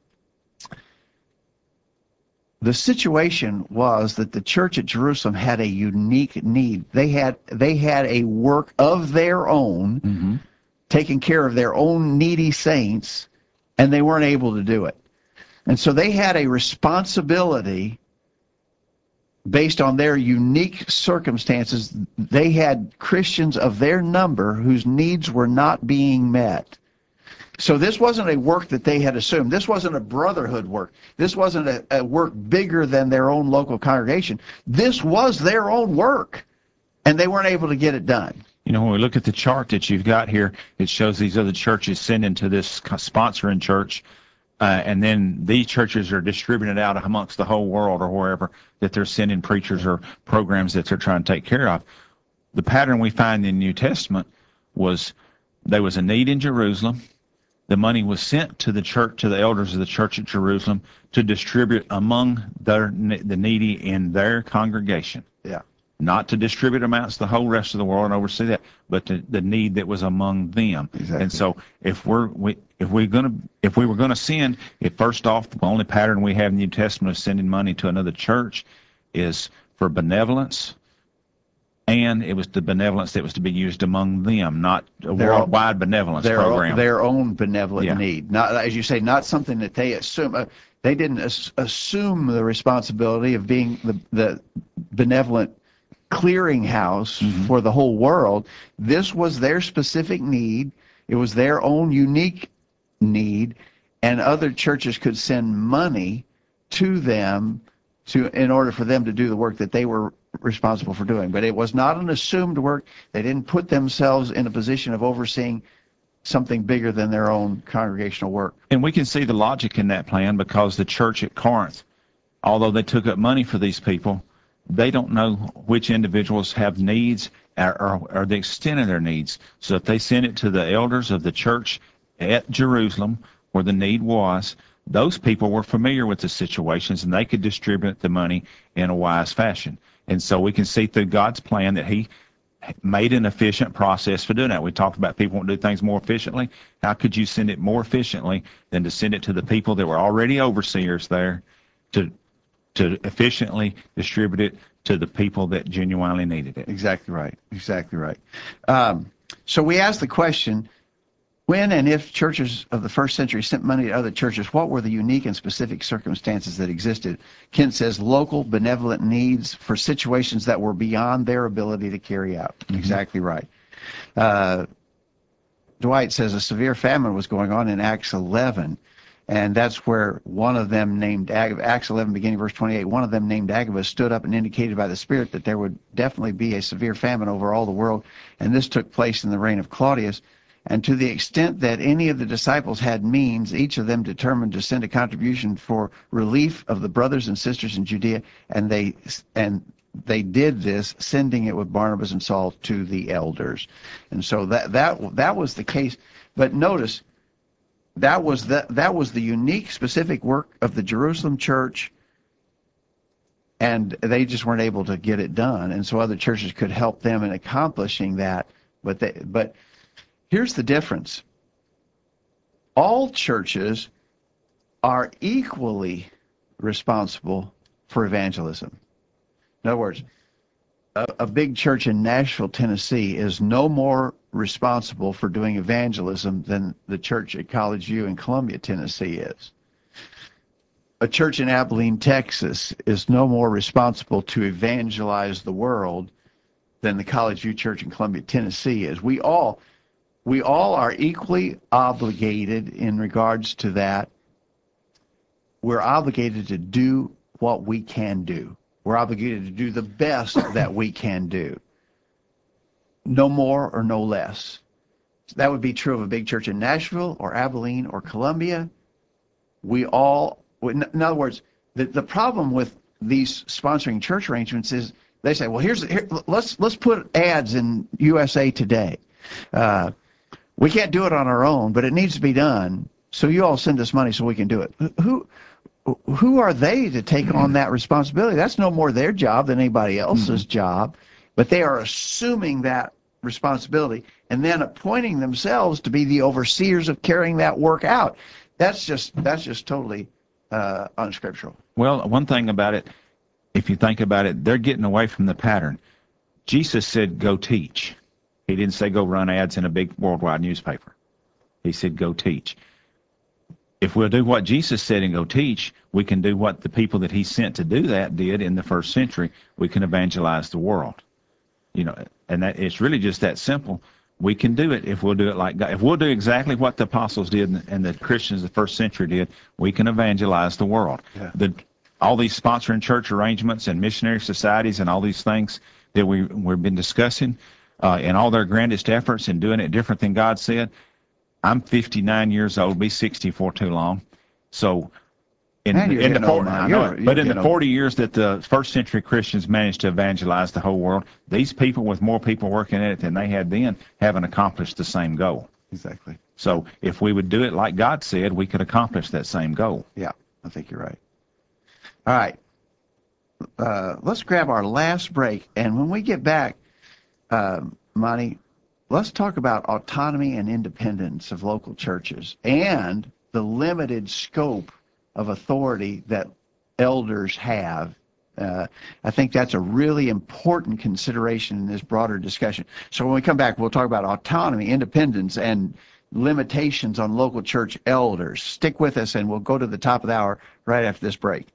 The situation was that the church at Jerusalem had a unique need. They had they had a work of their own, mm-hmm. taking care of their own needy saints, and they weren't able to do it. And so they had a responsibility based on their unique circumstances. They had Christians of their number whose needs were not being met. so this wasn't a work that they had assumed. This wasn't a brotherhood work. This wasn't a, a work bigger than their own local congregation. This was their own work, and they weren't able to get it done. You know, when we look at the chart that you've got here, it shows these other churches sending to this sponsoring church, uh, and then these churches are distributed out amongst the whole world or wherever that they're sending preachers or programs that they're trying to take care of. The pattern we find in the New Testament was there was a need in Jerusalem. The money was sent to the church, to the elders of the church at Jerusalem, to distribute among their, the needy in their congregation. Yeah. Not to distribute amounts to the whole rest of the world and oversee that, but to the need that was among them. Exactly. And so, if we're we, if we're gonna if we were gonna send, if first off, the only pattern we have in the New Testament of sending money to another church is for benevolence, and it was the benevolence that was to be used among them, not a Their worldwide benevolence their program. Own, their own benevolent Yeah. need. Not, as you say, not something that they assume. Uh, they didn't as, assume the responsibility of being the the benevolent clearinghouse Mhm. for the whole world. This was their specific need. It was their own unique need, and other churches could send money to them to in order for them to do the work that they were responsible for doing. But it was not an assumed work. They didn't put themselves in a position of overseeing something bigger than their own congregational work. And we can see the logic in that plan because the church at Corinth, although they took up money for these people, they don't know which individuals have needs or, or, or the extent of their needs. So if they send it to the elders of the church at Jerusalem where the need was, those people were familiar with the situations and they could distribute the money in a wise fashion. And so we can see through God's plan that he made an efficient process for doing that. We talked about people want to do things more efficiently. How could you send it more efficiently than to send it to the people that were already overseers there to to efficiently distribute it to the people that genuinely needed it? Exactly right. Exactly right. Um, so we asked the question, when and if churches of the first century sent money to other churches, what were the unique and specific circumstances that existed? Kent says local benevolent needs for situations that were beyond their ability to carry out. Mm-hmm. Exactly right. Uh, Dwight says a severe famine was going on in Acts eleven. And that's where one of them named, Acts eleven, beginning verse twenty-eight, one of them named Agabus stood up and indicated by the Spirit that there would definitely be a severe famine over all the world. And this took place in the reign of Claudius. And to the extent that any of the disciples had means, each of them determined to send a contribution for relief of the brothers and sisters in Judea. And they, and they did this, sending it with Barnabas and Saul to the elders. And so that, that, that was the case. But notice, That was the, that was the unique, specific work of the Jerusalem church, and they just weren't able to get it done. And so other churches could help them in accomplishing that. But they, but here's the difference. All churches are equally responsible for evangelism. In other words, a, a big church in Nashville, Tennessee is no more responsible for doing evangelism than the church at College View in Columbia, Tennessee is. A church in Abilene, Texas is no more responsible to evangelize the world than the College View Church in Columbia, Tennessee is. We all, we all are equally obligated in regards to that. We're obligated to do what we can do. We're obligated to do the best that we can do. No more or no less. That would be true of a big church in Nashville or Abilene or Columbia. We all, in other words, the, the problem with these sponsoring church arrangements is they say, well, here's here, let's let's put ads in U S A Today. Uh, we can't do it on our own, but it needs to be done. So you all send us money so we can do it. Who who are they to take on that responsibility? That's no more their job than anybody else's mm-hmm. job, but they are assuming that responsibility and then appointing themselves to be the overseers of carrying that work out. That's just that's just totally uh, unscriptural. Well, one thing about it, if you think about it, they're getting away from the pattern. Jesus said, go teach. He didn't say go run ads in a big worldwide newspaper. He said, go teach. If we'll do what Jesus said and go teach, we can do what the people that he sent to do that did in the first century. We can evangelize the world. You know, and that it's really just that simple. we can do it if we'll do it like God. If we'll do exactly what the apostles did and, and the Christians of the first century did, we can evangelize the world. Yeah. The, all these sponsoring church arrangements and missionary societies and all these things that we, we've been discussing, uh, and all their grandest efforts in doing it different than God said. I'm fifty-nine years old, be sixty for too long. So in, Man, you're in the getting old forty, now. I know You're- it, but you're in the getting forty years that the first century Christians managed to evangelize the whole world, these people with more people working at it than they had then haven't accomplished the same goal. Exactly. So if we would do it like God said, we could accomplish that same goal. Yeah, I think you're right. All right. Uh, let's grab our last break. And when we get back, uh, Monty, let's talk about autonomy and independence of local churches and the limited scope of authority that elders have. Uh, I think that's a really important consideration in this broader discussion. So when we come back, we'll talk about autonomy, independence, and limitations on local church elders. Stick with us, and we'll go to the top of the hour right after this break.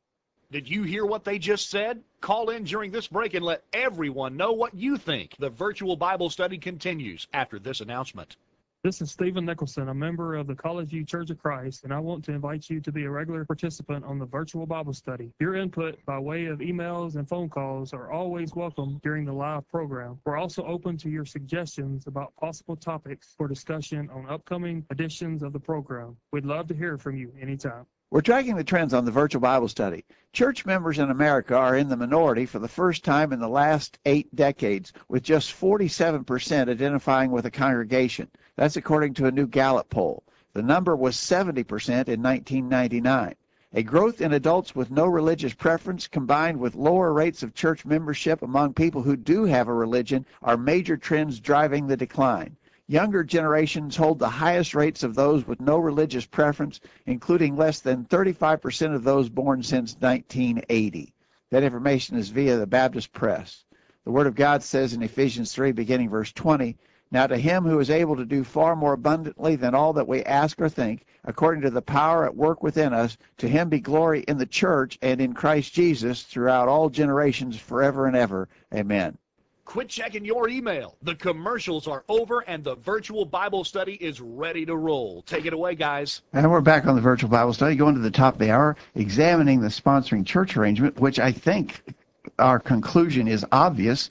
Did you hear what they just said? Call in during this break and let everyone know what you think. The virtual Bible study continues after this announcement. This is Stephen Nicholson, a member of the College View Church of Christ, and I want to invite you to be a regular participant on the virtual Bible study. Your input by way of emails and phone calls are always welcome during the live program. We're also open to your suggestions about possible topics for discussion on upcoming editions of the program. We'd love to hear from you anytime. We're tracking the trends on the virtual Bible study. Church members in America are in the minority for the first time in the last eight decades, with just forty-seven percent identifying with a congregation. That's according to a new Gallup poll. The number was seventy percent in nineteen ninety-nine. A growth in adults with no religious preference combined with lower rates of church membership among people who do have a religion are major trends driving the decline. Younger generations hold the highest rates of those with no religious preference, including less than thirty-five percent of those born since nineteen eighty. That information is via the Baptist Press. The Word of God says in Ephesians three, beginning verse twenty, "Now to him who is able to do far more abundantly than all that we ask or think, according to the power at work within us, to him be glory in the church and in Christ Jesus throughout all generations, forever and ever. Amen." Quit checking your email. The commercials are over and the virtual Bible study is ready to roll. Take it away, guys. And we're back on the virtual Bible study, going to the top of the hour, examining the sponsoring church arrangement, which I think our conclusion is obvious.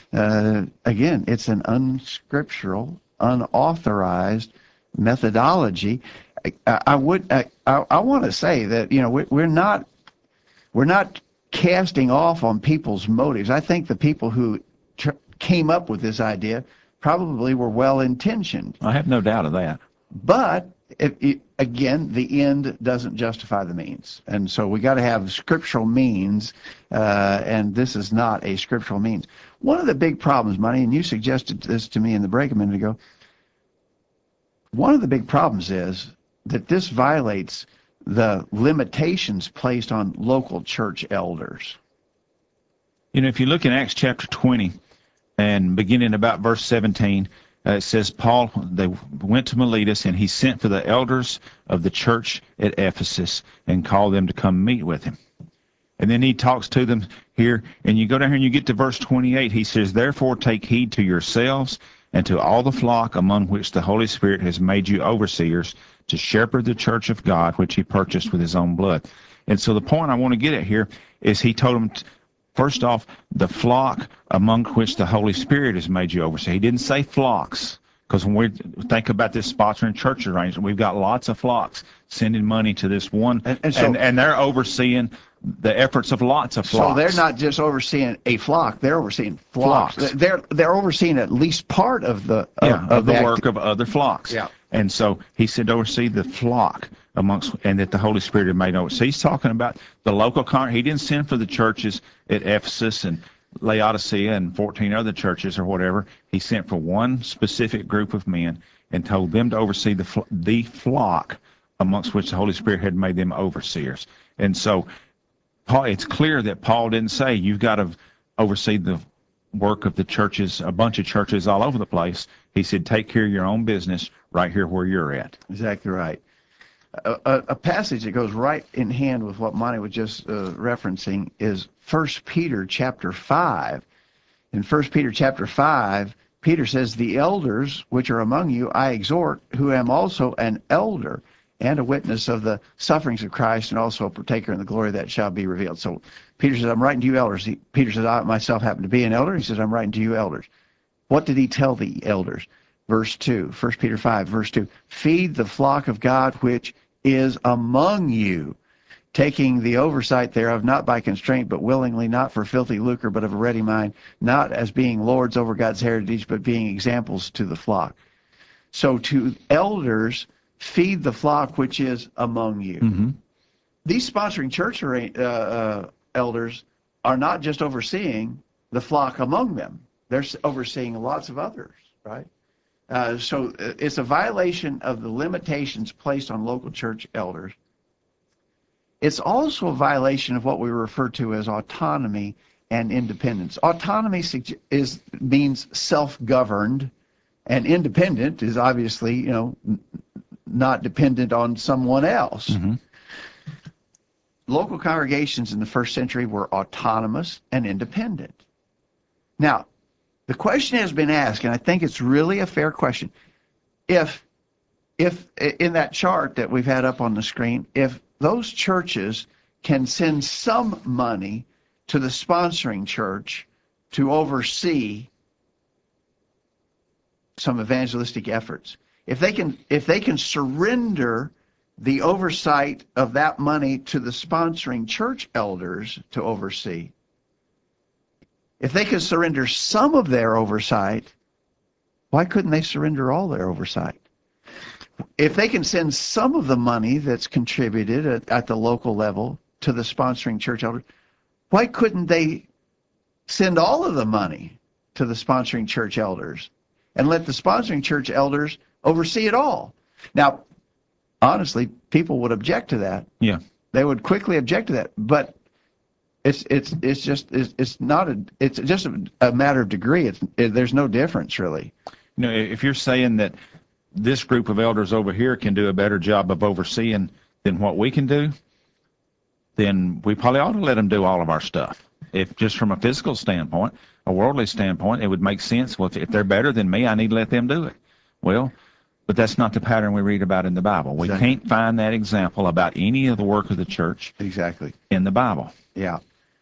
Uh, again, it's an unscriptural, unauthorized methodology. I, I would, I, I, I want to say that, you know, we, we're not, we're not casting off on people's motives. I think the people who tr- came up with this idea probably were well-intentioned. I have no doubt of that. But, it, it, again, the end doesn't justify the means. And so we got to have scriptural means, uh, and this is not a scriptural means. One of the big problems, Monty, and you suggested this to me in the break a minute ago, one of the big problems is that this violates the limitations placed on local church elders. You know, if you look in Acts chapter twenty and beginning about verse seventeen, uh, it says, Paul, they went to Miletus, and he sent for the elders of the church at Ephesus and called them to come meet with him. And then he talks to them here, and you go down here and you get to verse twenty-eight. He says, "Therefore take heed to yourselves and to all the flock among which the Holy Spirit has made you overseers, to shepherd the church of God, which he purchased with his own blood." And so the point I want to get at here is he told them, t- first off, the flock among which the Holy Spirit has made you overseers. He didn't say flocks, because when we think about this sponsoring church arrangement, we've got lots of flocks sending money to this one, And- and so- and, and they're overseeing the efforts of lots of flocks. So they're not just overseeing a flock; they're overseeing flocks. Flocks. They're they're overseeing at least part of the of, yeah, of, the act- work of other flocks. Yeah. And so he said to oversee the flock amongst, and that the Holy Spirit had made over. So he's talking about the local con. He didn't send for the churches at Ephesus and Laodicea and fourteen other churches or whatever. He sent for one specific group of men and told them to oversee the fl- the flock amongst which the Holy Spirit had made them overseers. And so Paul, it's clear that Paul didn't say you've got to oversee the work of the churches, a bunch of churches all over the place. He said, take care of your own business right here where you're at. Exactly right. A, a, a passage that goes right in hand with what Monty was just uh, referencing is First Peter chapter five. In First Peter chapter five, Peter says, the elders which are among you I exhort, who am also an elder and a witness of the sufferings of Christ, and also a partaker in the glory that shall be revealed. So Peter says, I'm writing to you elders. He, Peter says, I myself happen to be an elder. He says, I'm writing to you elders. What did he tell the elders? Verse two, First Peter five, verse two, feed the flock of God which is among you, taking the oversight thereof, not by constraint, but willingly, not for filthy lucre, but of a ready mind, not as being lords over God's heritage, but being examples to the flock. So to elders, feed the flock which is among you. Mm-hmm. These sponsoring church uh, uh, elders are not just overseeing the flock among them. They're overseeing lots of others, right? Uh, so it's a violation of the limitations placed on local church elders. It's also a violation of what we refer to as autonomy and independence. Autonomy is means self-governed, and independent is obviously, you know, not dependent on someone else. Mm-hmm. Local congregations in the first century were autonomous and independent. Now, the question has been asked, and I think it's really a fair question. If, if in that chart that we've had up on the screen, if those churches can send some money to the sponsoring church to oversee some evangelistic efforts, if they can, if they can surrender the oversight of that money to the sponsoring church elders to oversee, if they could surrender some of their oversight, why couldn't they surrender all their oversight? If they can send some of the money that's contributed at, at the local level to the sponsoring church elders, why couldn't they send all of the money to the sponsoring church elders and let the sponsoring church elders oversee it all? Now, honestly, people would object to that. Yeah. They would quickly object to that, but it's it's it's just it's, it's not a it's just a, a matter of degree. It's it, there's no difference really. You know, if you're saying that this group of elders over here can do a better job of overseeing than what we can do, then we probably ought to let them do all of our stuff. If just from a physical standpoint, a worldly standpoint, it would make sense. Well, if, if they're better than me, I need to let them do it. Well, but that's not the pattern we read about in the Bible. We Exactly. can't find that example about any of the work of the church Exactly. in the Bible. Yeah.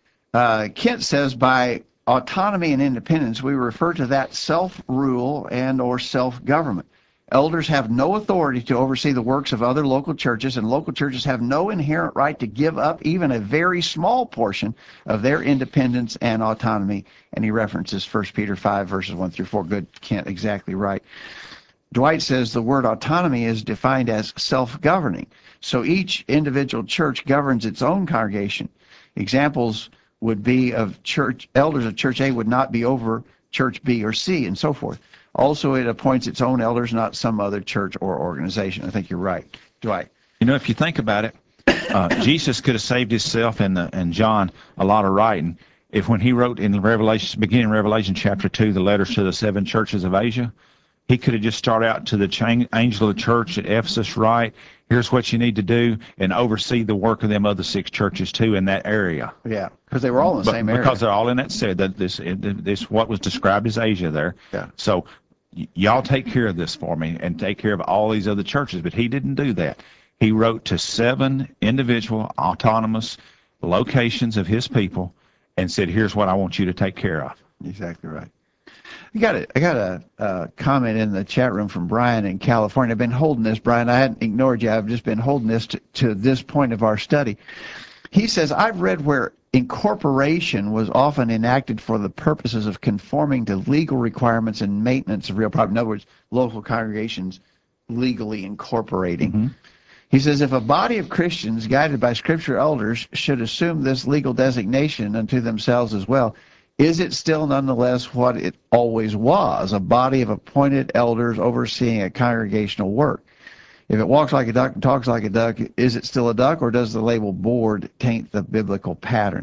Uh, Kent says by autonomy and independence, we refer to that self-rule and or self-government. Elders have no authority to oversee the works of other local churches, and local churches have no inherent right to give up even a very small portion of their independence and autonomy. And he references First Peter five, verses one through four. Good, Kent, exactly right. Dwight says the word autonomy is defined as self-governing. So each individual church governs its own congregation. Examples would be of church elders of church A would not be over church B or C, and so forth. Also, it appoints its own elders, not some other church or organization. I think you're right, Dwight. You know, if you think about it, uh, Jesus could have saved himself and, the, and John a lot of writing if when he wrote in Revelation, beginning of Revelation chapter two, the letters to the seven churches of Asia, he could have just started out to the cha- angel of the church at Ephesus, right? Here's what you need to do, and oversee the work of them other six churches too in that area. Yeah, because they were all in the But, same area. because they're all in that said that this this what was described as Asia there. Yeah. So y- y'all take care of this for me and take care of all these other churches. But he didn't do that. He wrote to seven individual autonomous locations of his people and said, "Here's what I want you to take care of." Exactly right. I got a, I got a uh, comment in the chat room from Brian in California. I've been holding this, Brian. I hadn't ignored you. I've just been holding this to, to this point of our study. He says, I've read where incorporation was often enacted for the purposes of conforming to legal requirements and maintenance of real property. In other words, local congregations legally incorporating. Mm-hmm. He says, if a body of Christians guided by Scripture elders should assume this legal designation unto themselves as well, is it still nonetheless what it always was, a body of appointed elders overseeing a congregational work? If it walks like a duck and talks like a duck, is it still a duck, or does the label board taint the biblical pattern?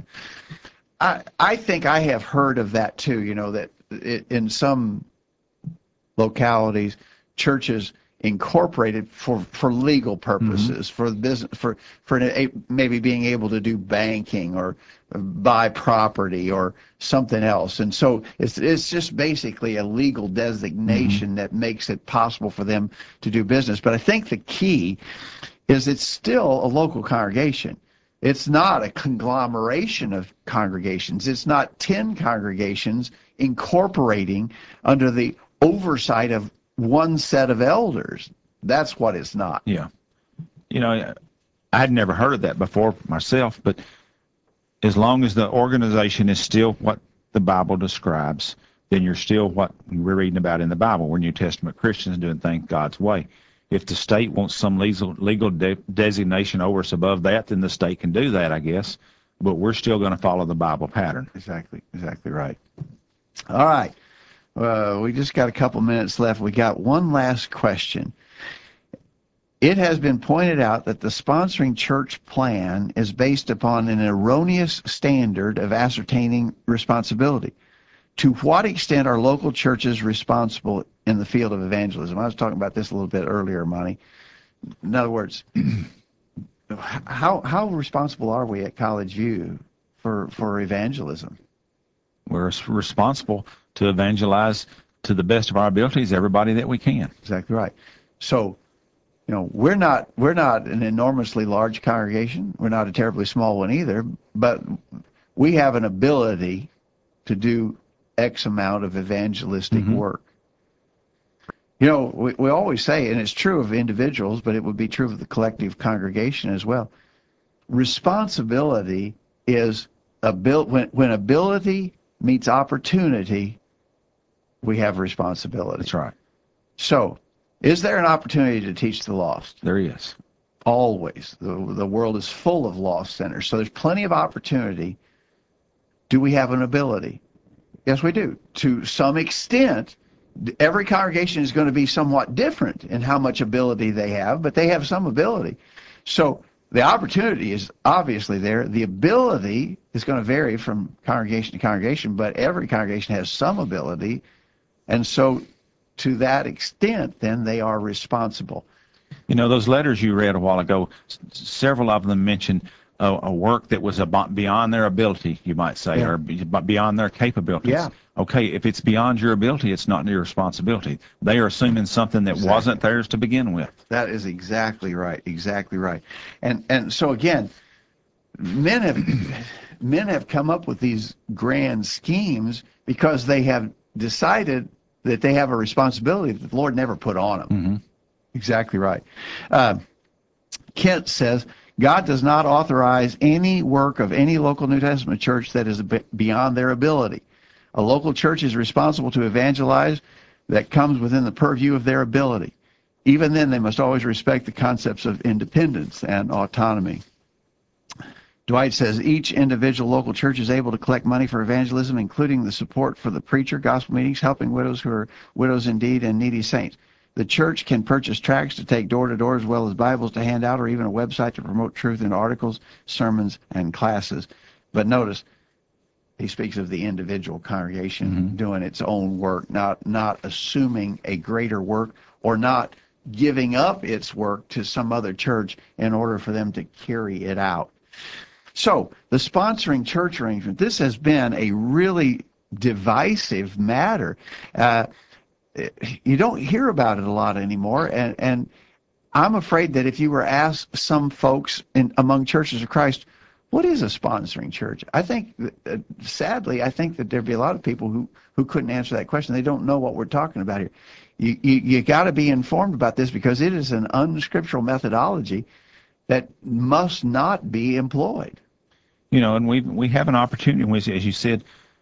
I, I think I have heard of that too, you know, that it, in some localities, churches incorporated for, for legal purposes, for business, for for a, maybe being able to do banking or buy property or something else. And so it's it's just basically a legal designation mm-hmm. that makes it possible for them to do business. But I think the key is it's still a local congregation. It's not a conglomeration of congregations. It's not ten congregations incorporating under the oversight of one set of elders. That's what it's not. Yeah. You know, I had never heard of that before myself, but as long as the organization is still what the Bible describes, then you're still what we're reading about in the Bible. We're New Testament Christians doing things God's way. If the state wants some legal, legal de- designation over us above that, then the state can do that, I guess. But we're still going to follow the Bible pattern. Exactly, exactly right. All right. Uh, we just got a couple minutes left. We got one last question. It has been pointed out that the sponsoring church plan is based upon an erroneous standard of ascertaining responsibility. To what extent are local churches responsible in the field of evangelism? I was talking about this a little bit earlier, Monty. In other words, how how responsible are we at College View for, for evangelism? We're responsible to evangelize to the best of our abilities everybody that we can. Exactly right. So, you know, we're not we're not an enormously large congregation. We're not a terribly small one either, but we have an ability to do X amount of evangelistic mm-hmm. work. You know, we, we always say, and it's true of individuals, but it would be true of the collective congregation as well, responsibility is abil- when, when ability meets opportunity, we have responsibility. That's right. So, is there an opportunity to teach the lost? There is. Always. The, the world is full of lost sinners. So there's plenty of opportunity. Do we have an ability? Yes, we do. To some extent, every congregation is going to be somewhat different in how much ability they have, but they have some ability. So the opportunity is obviously there. The ability is going to vary from congregation to congregation, but every congregation has some ability. And so to that extent, then they are responsible. You know, those letters you read a while ago, s- several of them mentioned a, a work that was about beyond their ability, you might say, Yeah. or be, beyond their capabilities. Yeah. Okay, if it's beyond your ability, it's not your responsibility. They are assuming something that Exactly. wasn't theirs to begin with. That is exactly right. Exactly right. And and so again, men have men have come up with these grand schemes because they have decided that they have a responsibility that the Lord never put on them. Mm-hmm. Exactly right. Uh, Kent says, God does not authorize any work of any local New Testament church that is beyond their ability. A local church is responsible to evangelize that comes within the purview of their ability. Even then, they must always respect the concepts of independence and autonomy. Dwight says, each individual local church is able to collect money for evangelism, including the support for the preacher, gospel meetings, helping widows who are widows indeed, and needy saints. The church can purchase tracts to take door to door as well as Bibles to hand out or even a website to promote truth in articles, sermons, and classes. But notice, he speaks of the individual congregation mm-hmm. doing its own work, not not assuming a greater work or not giving up its work to some other church in order for them to carry it out. So the sponsoring church arrangement, this has been a really divisive matter. Uh, you don't hear about it a lot anymore, and, and I'm afraid that if you were asked some folks in among churches of Christ, what is a sponsoring church? I think, uh, sadly, I think that there'd be a lot of people who, who couldn't answer that question. They don't know what we're talking about here. You you, you got to be informed about this because it is an unscriptural methodology that must not be employed. You know, and we we have an opportunity, as you said,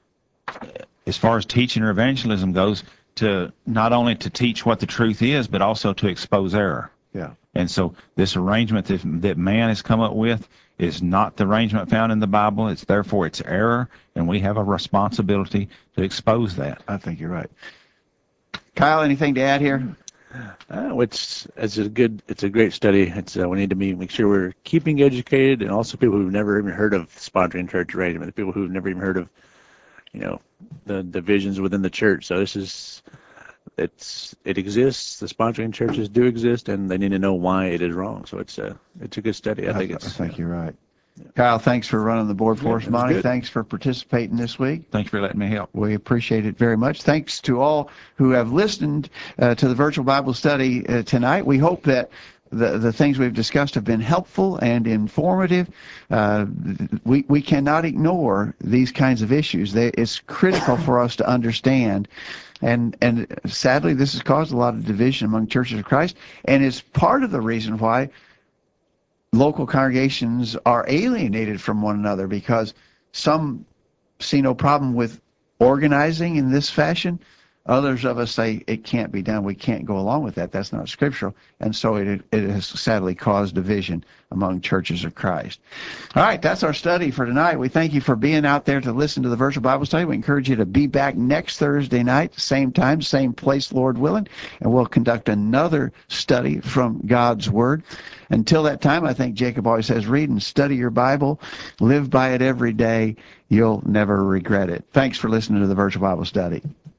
as far as teaching or evangelism goes, to not only to teach what the truth is, but also to expose error. Yeah. And so this arrangement that, that man has come up with is not the arrangement found in the Bible. It's therefore it's error, and we have a responsibility to expose that. I think you're right. Kyle, anything to add here? Uh, which it's a good, it's a great study. It's uh, we need to be, make sure we're keeping educated, and also people who've never even heard of sponsoring church arrangement, people who've never even heard of, you know, the divisions within the church. So this is it's it exists. The sponsoring churches do exist, and they need to know why it is wrong. So it's a it's a good study. I think I, it's. I think you're right. Kyle, thanks for running the board for Yeah, us. it was Monty, good. thanks for participating this week. Thank you for letting me help. We appreciate it very much. Thanks to all who have listened uh, to the virtual Bible study uh, tonight. We hope that the, the things we've discussed have been helpful and informative. Uh, we, we cannot ignore these kinds of issues. They, it's critical for us to understand. And, and sadly, this has caused a lot of division among churches of Christ, and it's part of the reason why local congregations are alienated from one another, because some see no problem with organizing in this fashion. Others of us say it can't be done. We can't go along with that. That's not scriptural. And so it, it has sadly caused division among churches of Christ. All right, that's our study for tonight. We thank you for being out there to listen to the virtual Bible study. We encourage you to be back next Thursday night, same time, same place, Lord willing, and we'll conduct another study from God's Word. Until that time, I think Jacob always says, read and study your Bible, live by it every day. You'll never regret it. Thanks for listening to the virtual Bible study.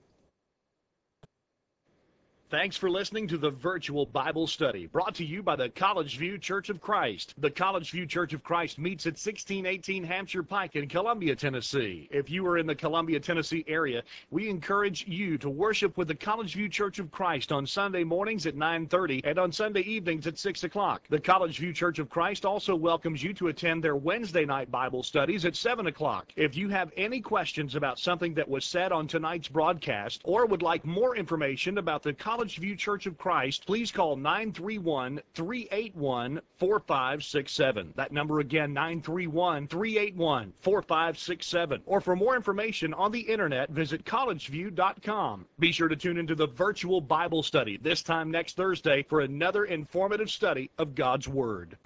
Thanks for listening to the Virtual Bible Study, brought to you by the College View Church of Christ. The College View Church of Christ meets at sixteen eighteen Hampshire Pike in Columbia, Tennessee. If you are in the Columbia, Tennessee area, we encourage you to worship with the College View Church of Christ on Sunday mornings at nine thirty and on Sunday evenings at six o'clock. The College View Church of Christ also welcomes you to attend their Wednesday night Bible studies at seven o'clock. If you have any questions about something that was said on tonight's broadcast, or would like more information about the College View Church of Christ, please call nine three one, three eight one, four five six seven. That number again, nine three one, three eight one, four five six seven. Or for more information on the internet, visit college view dot com. Be sure to tune into the virtual Bible study this time next Thursday for another informative study of God's Word.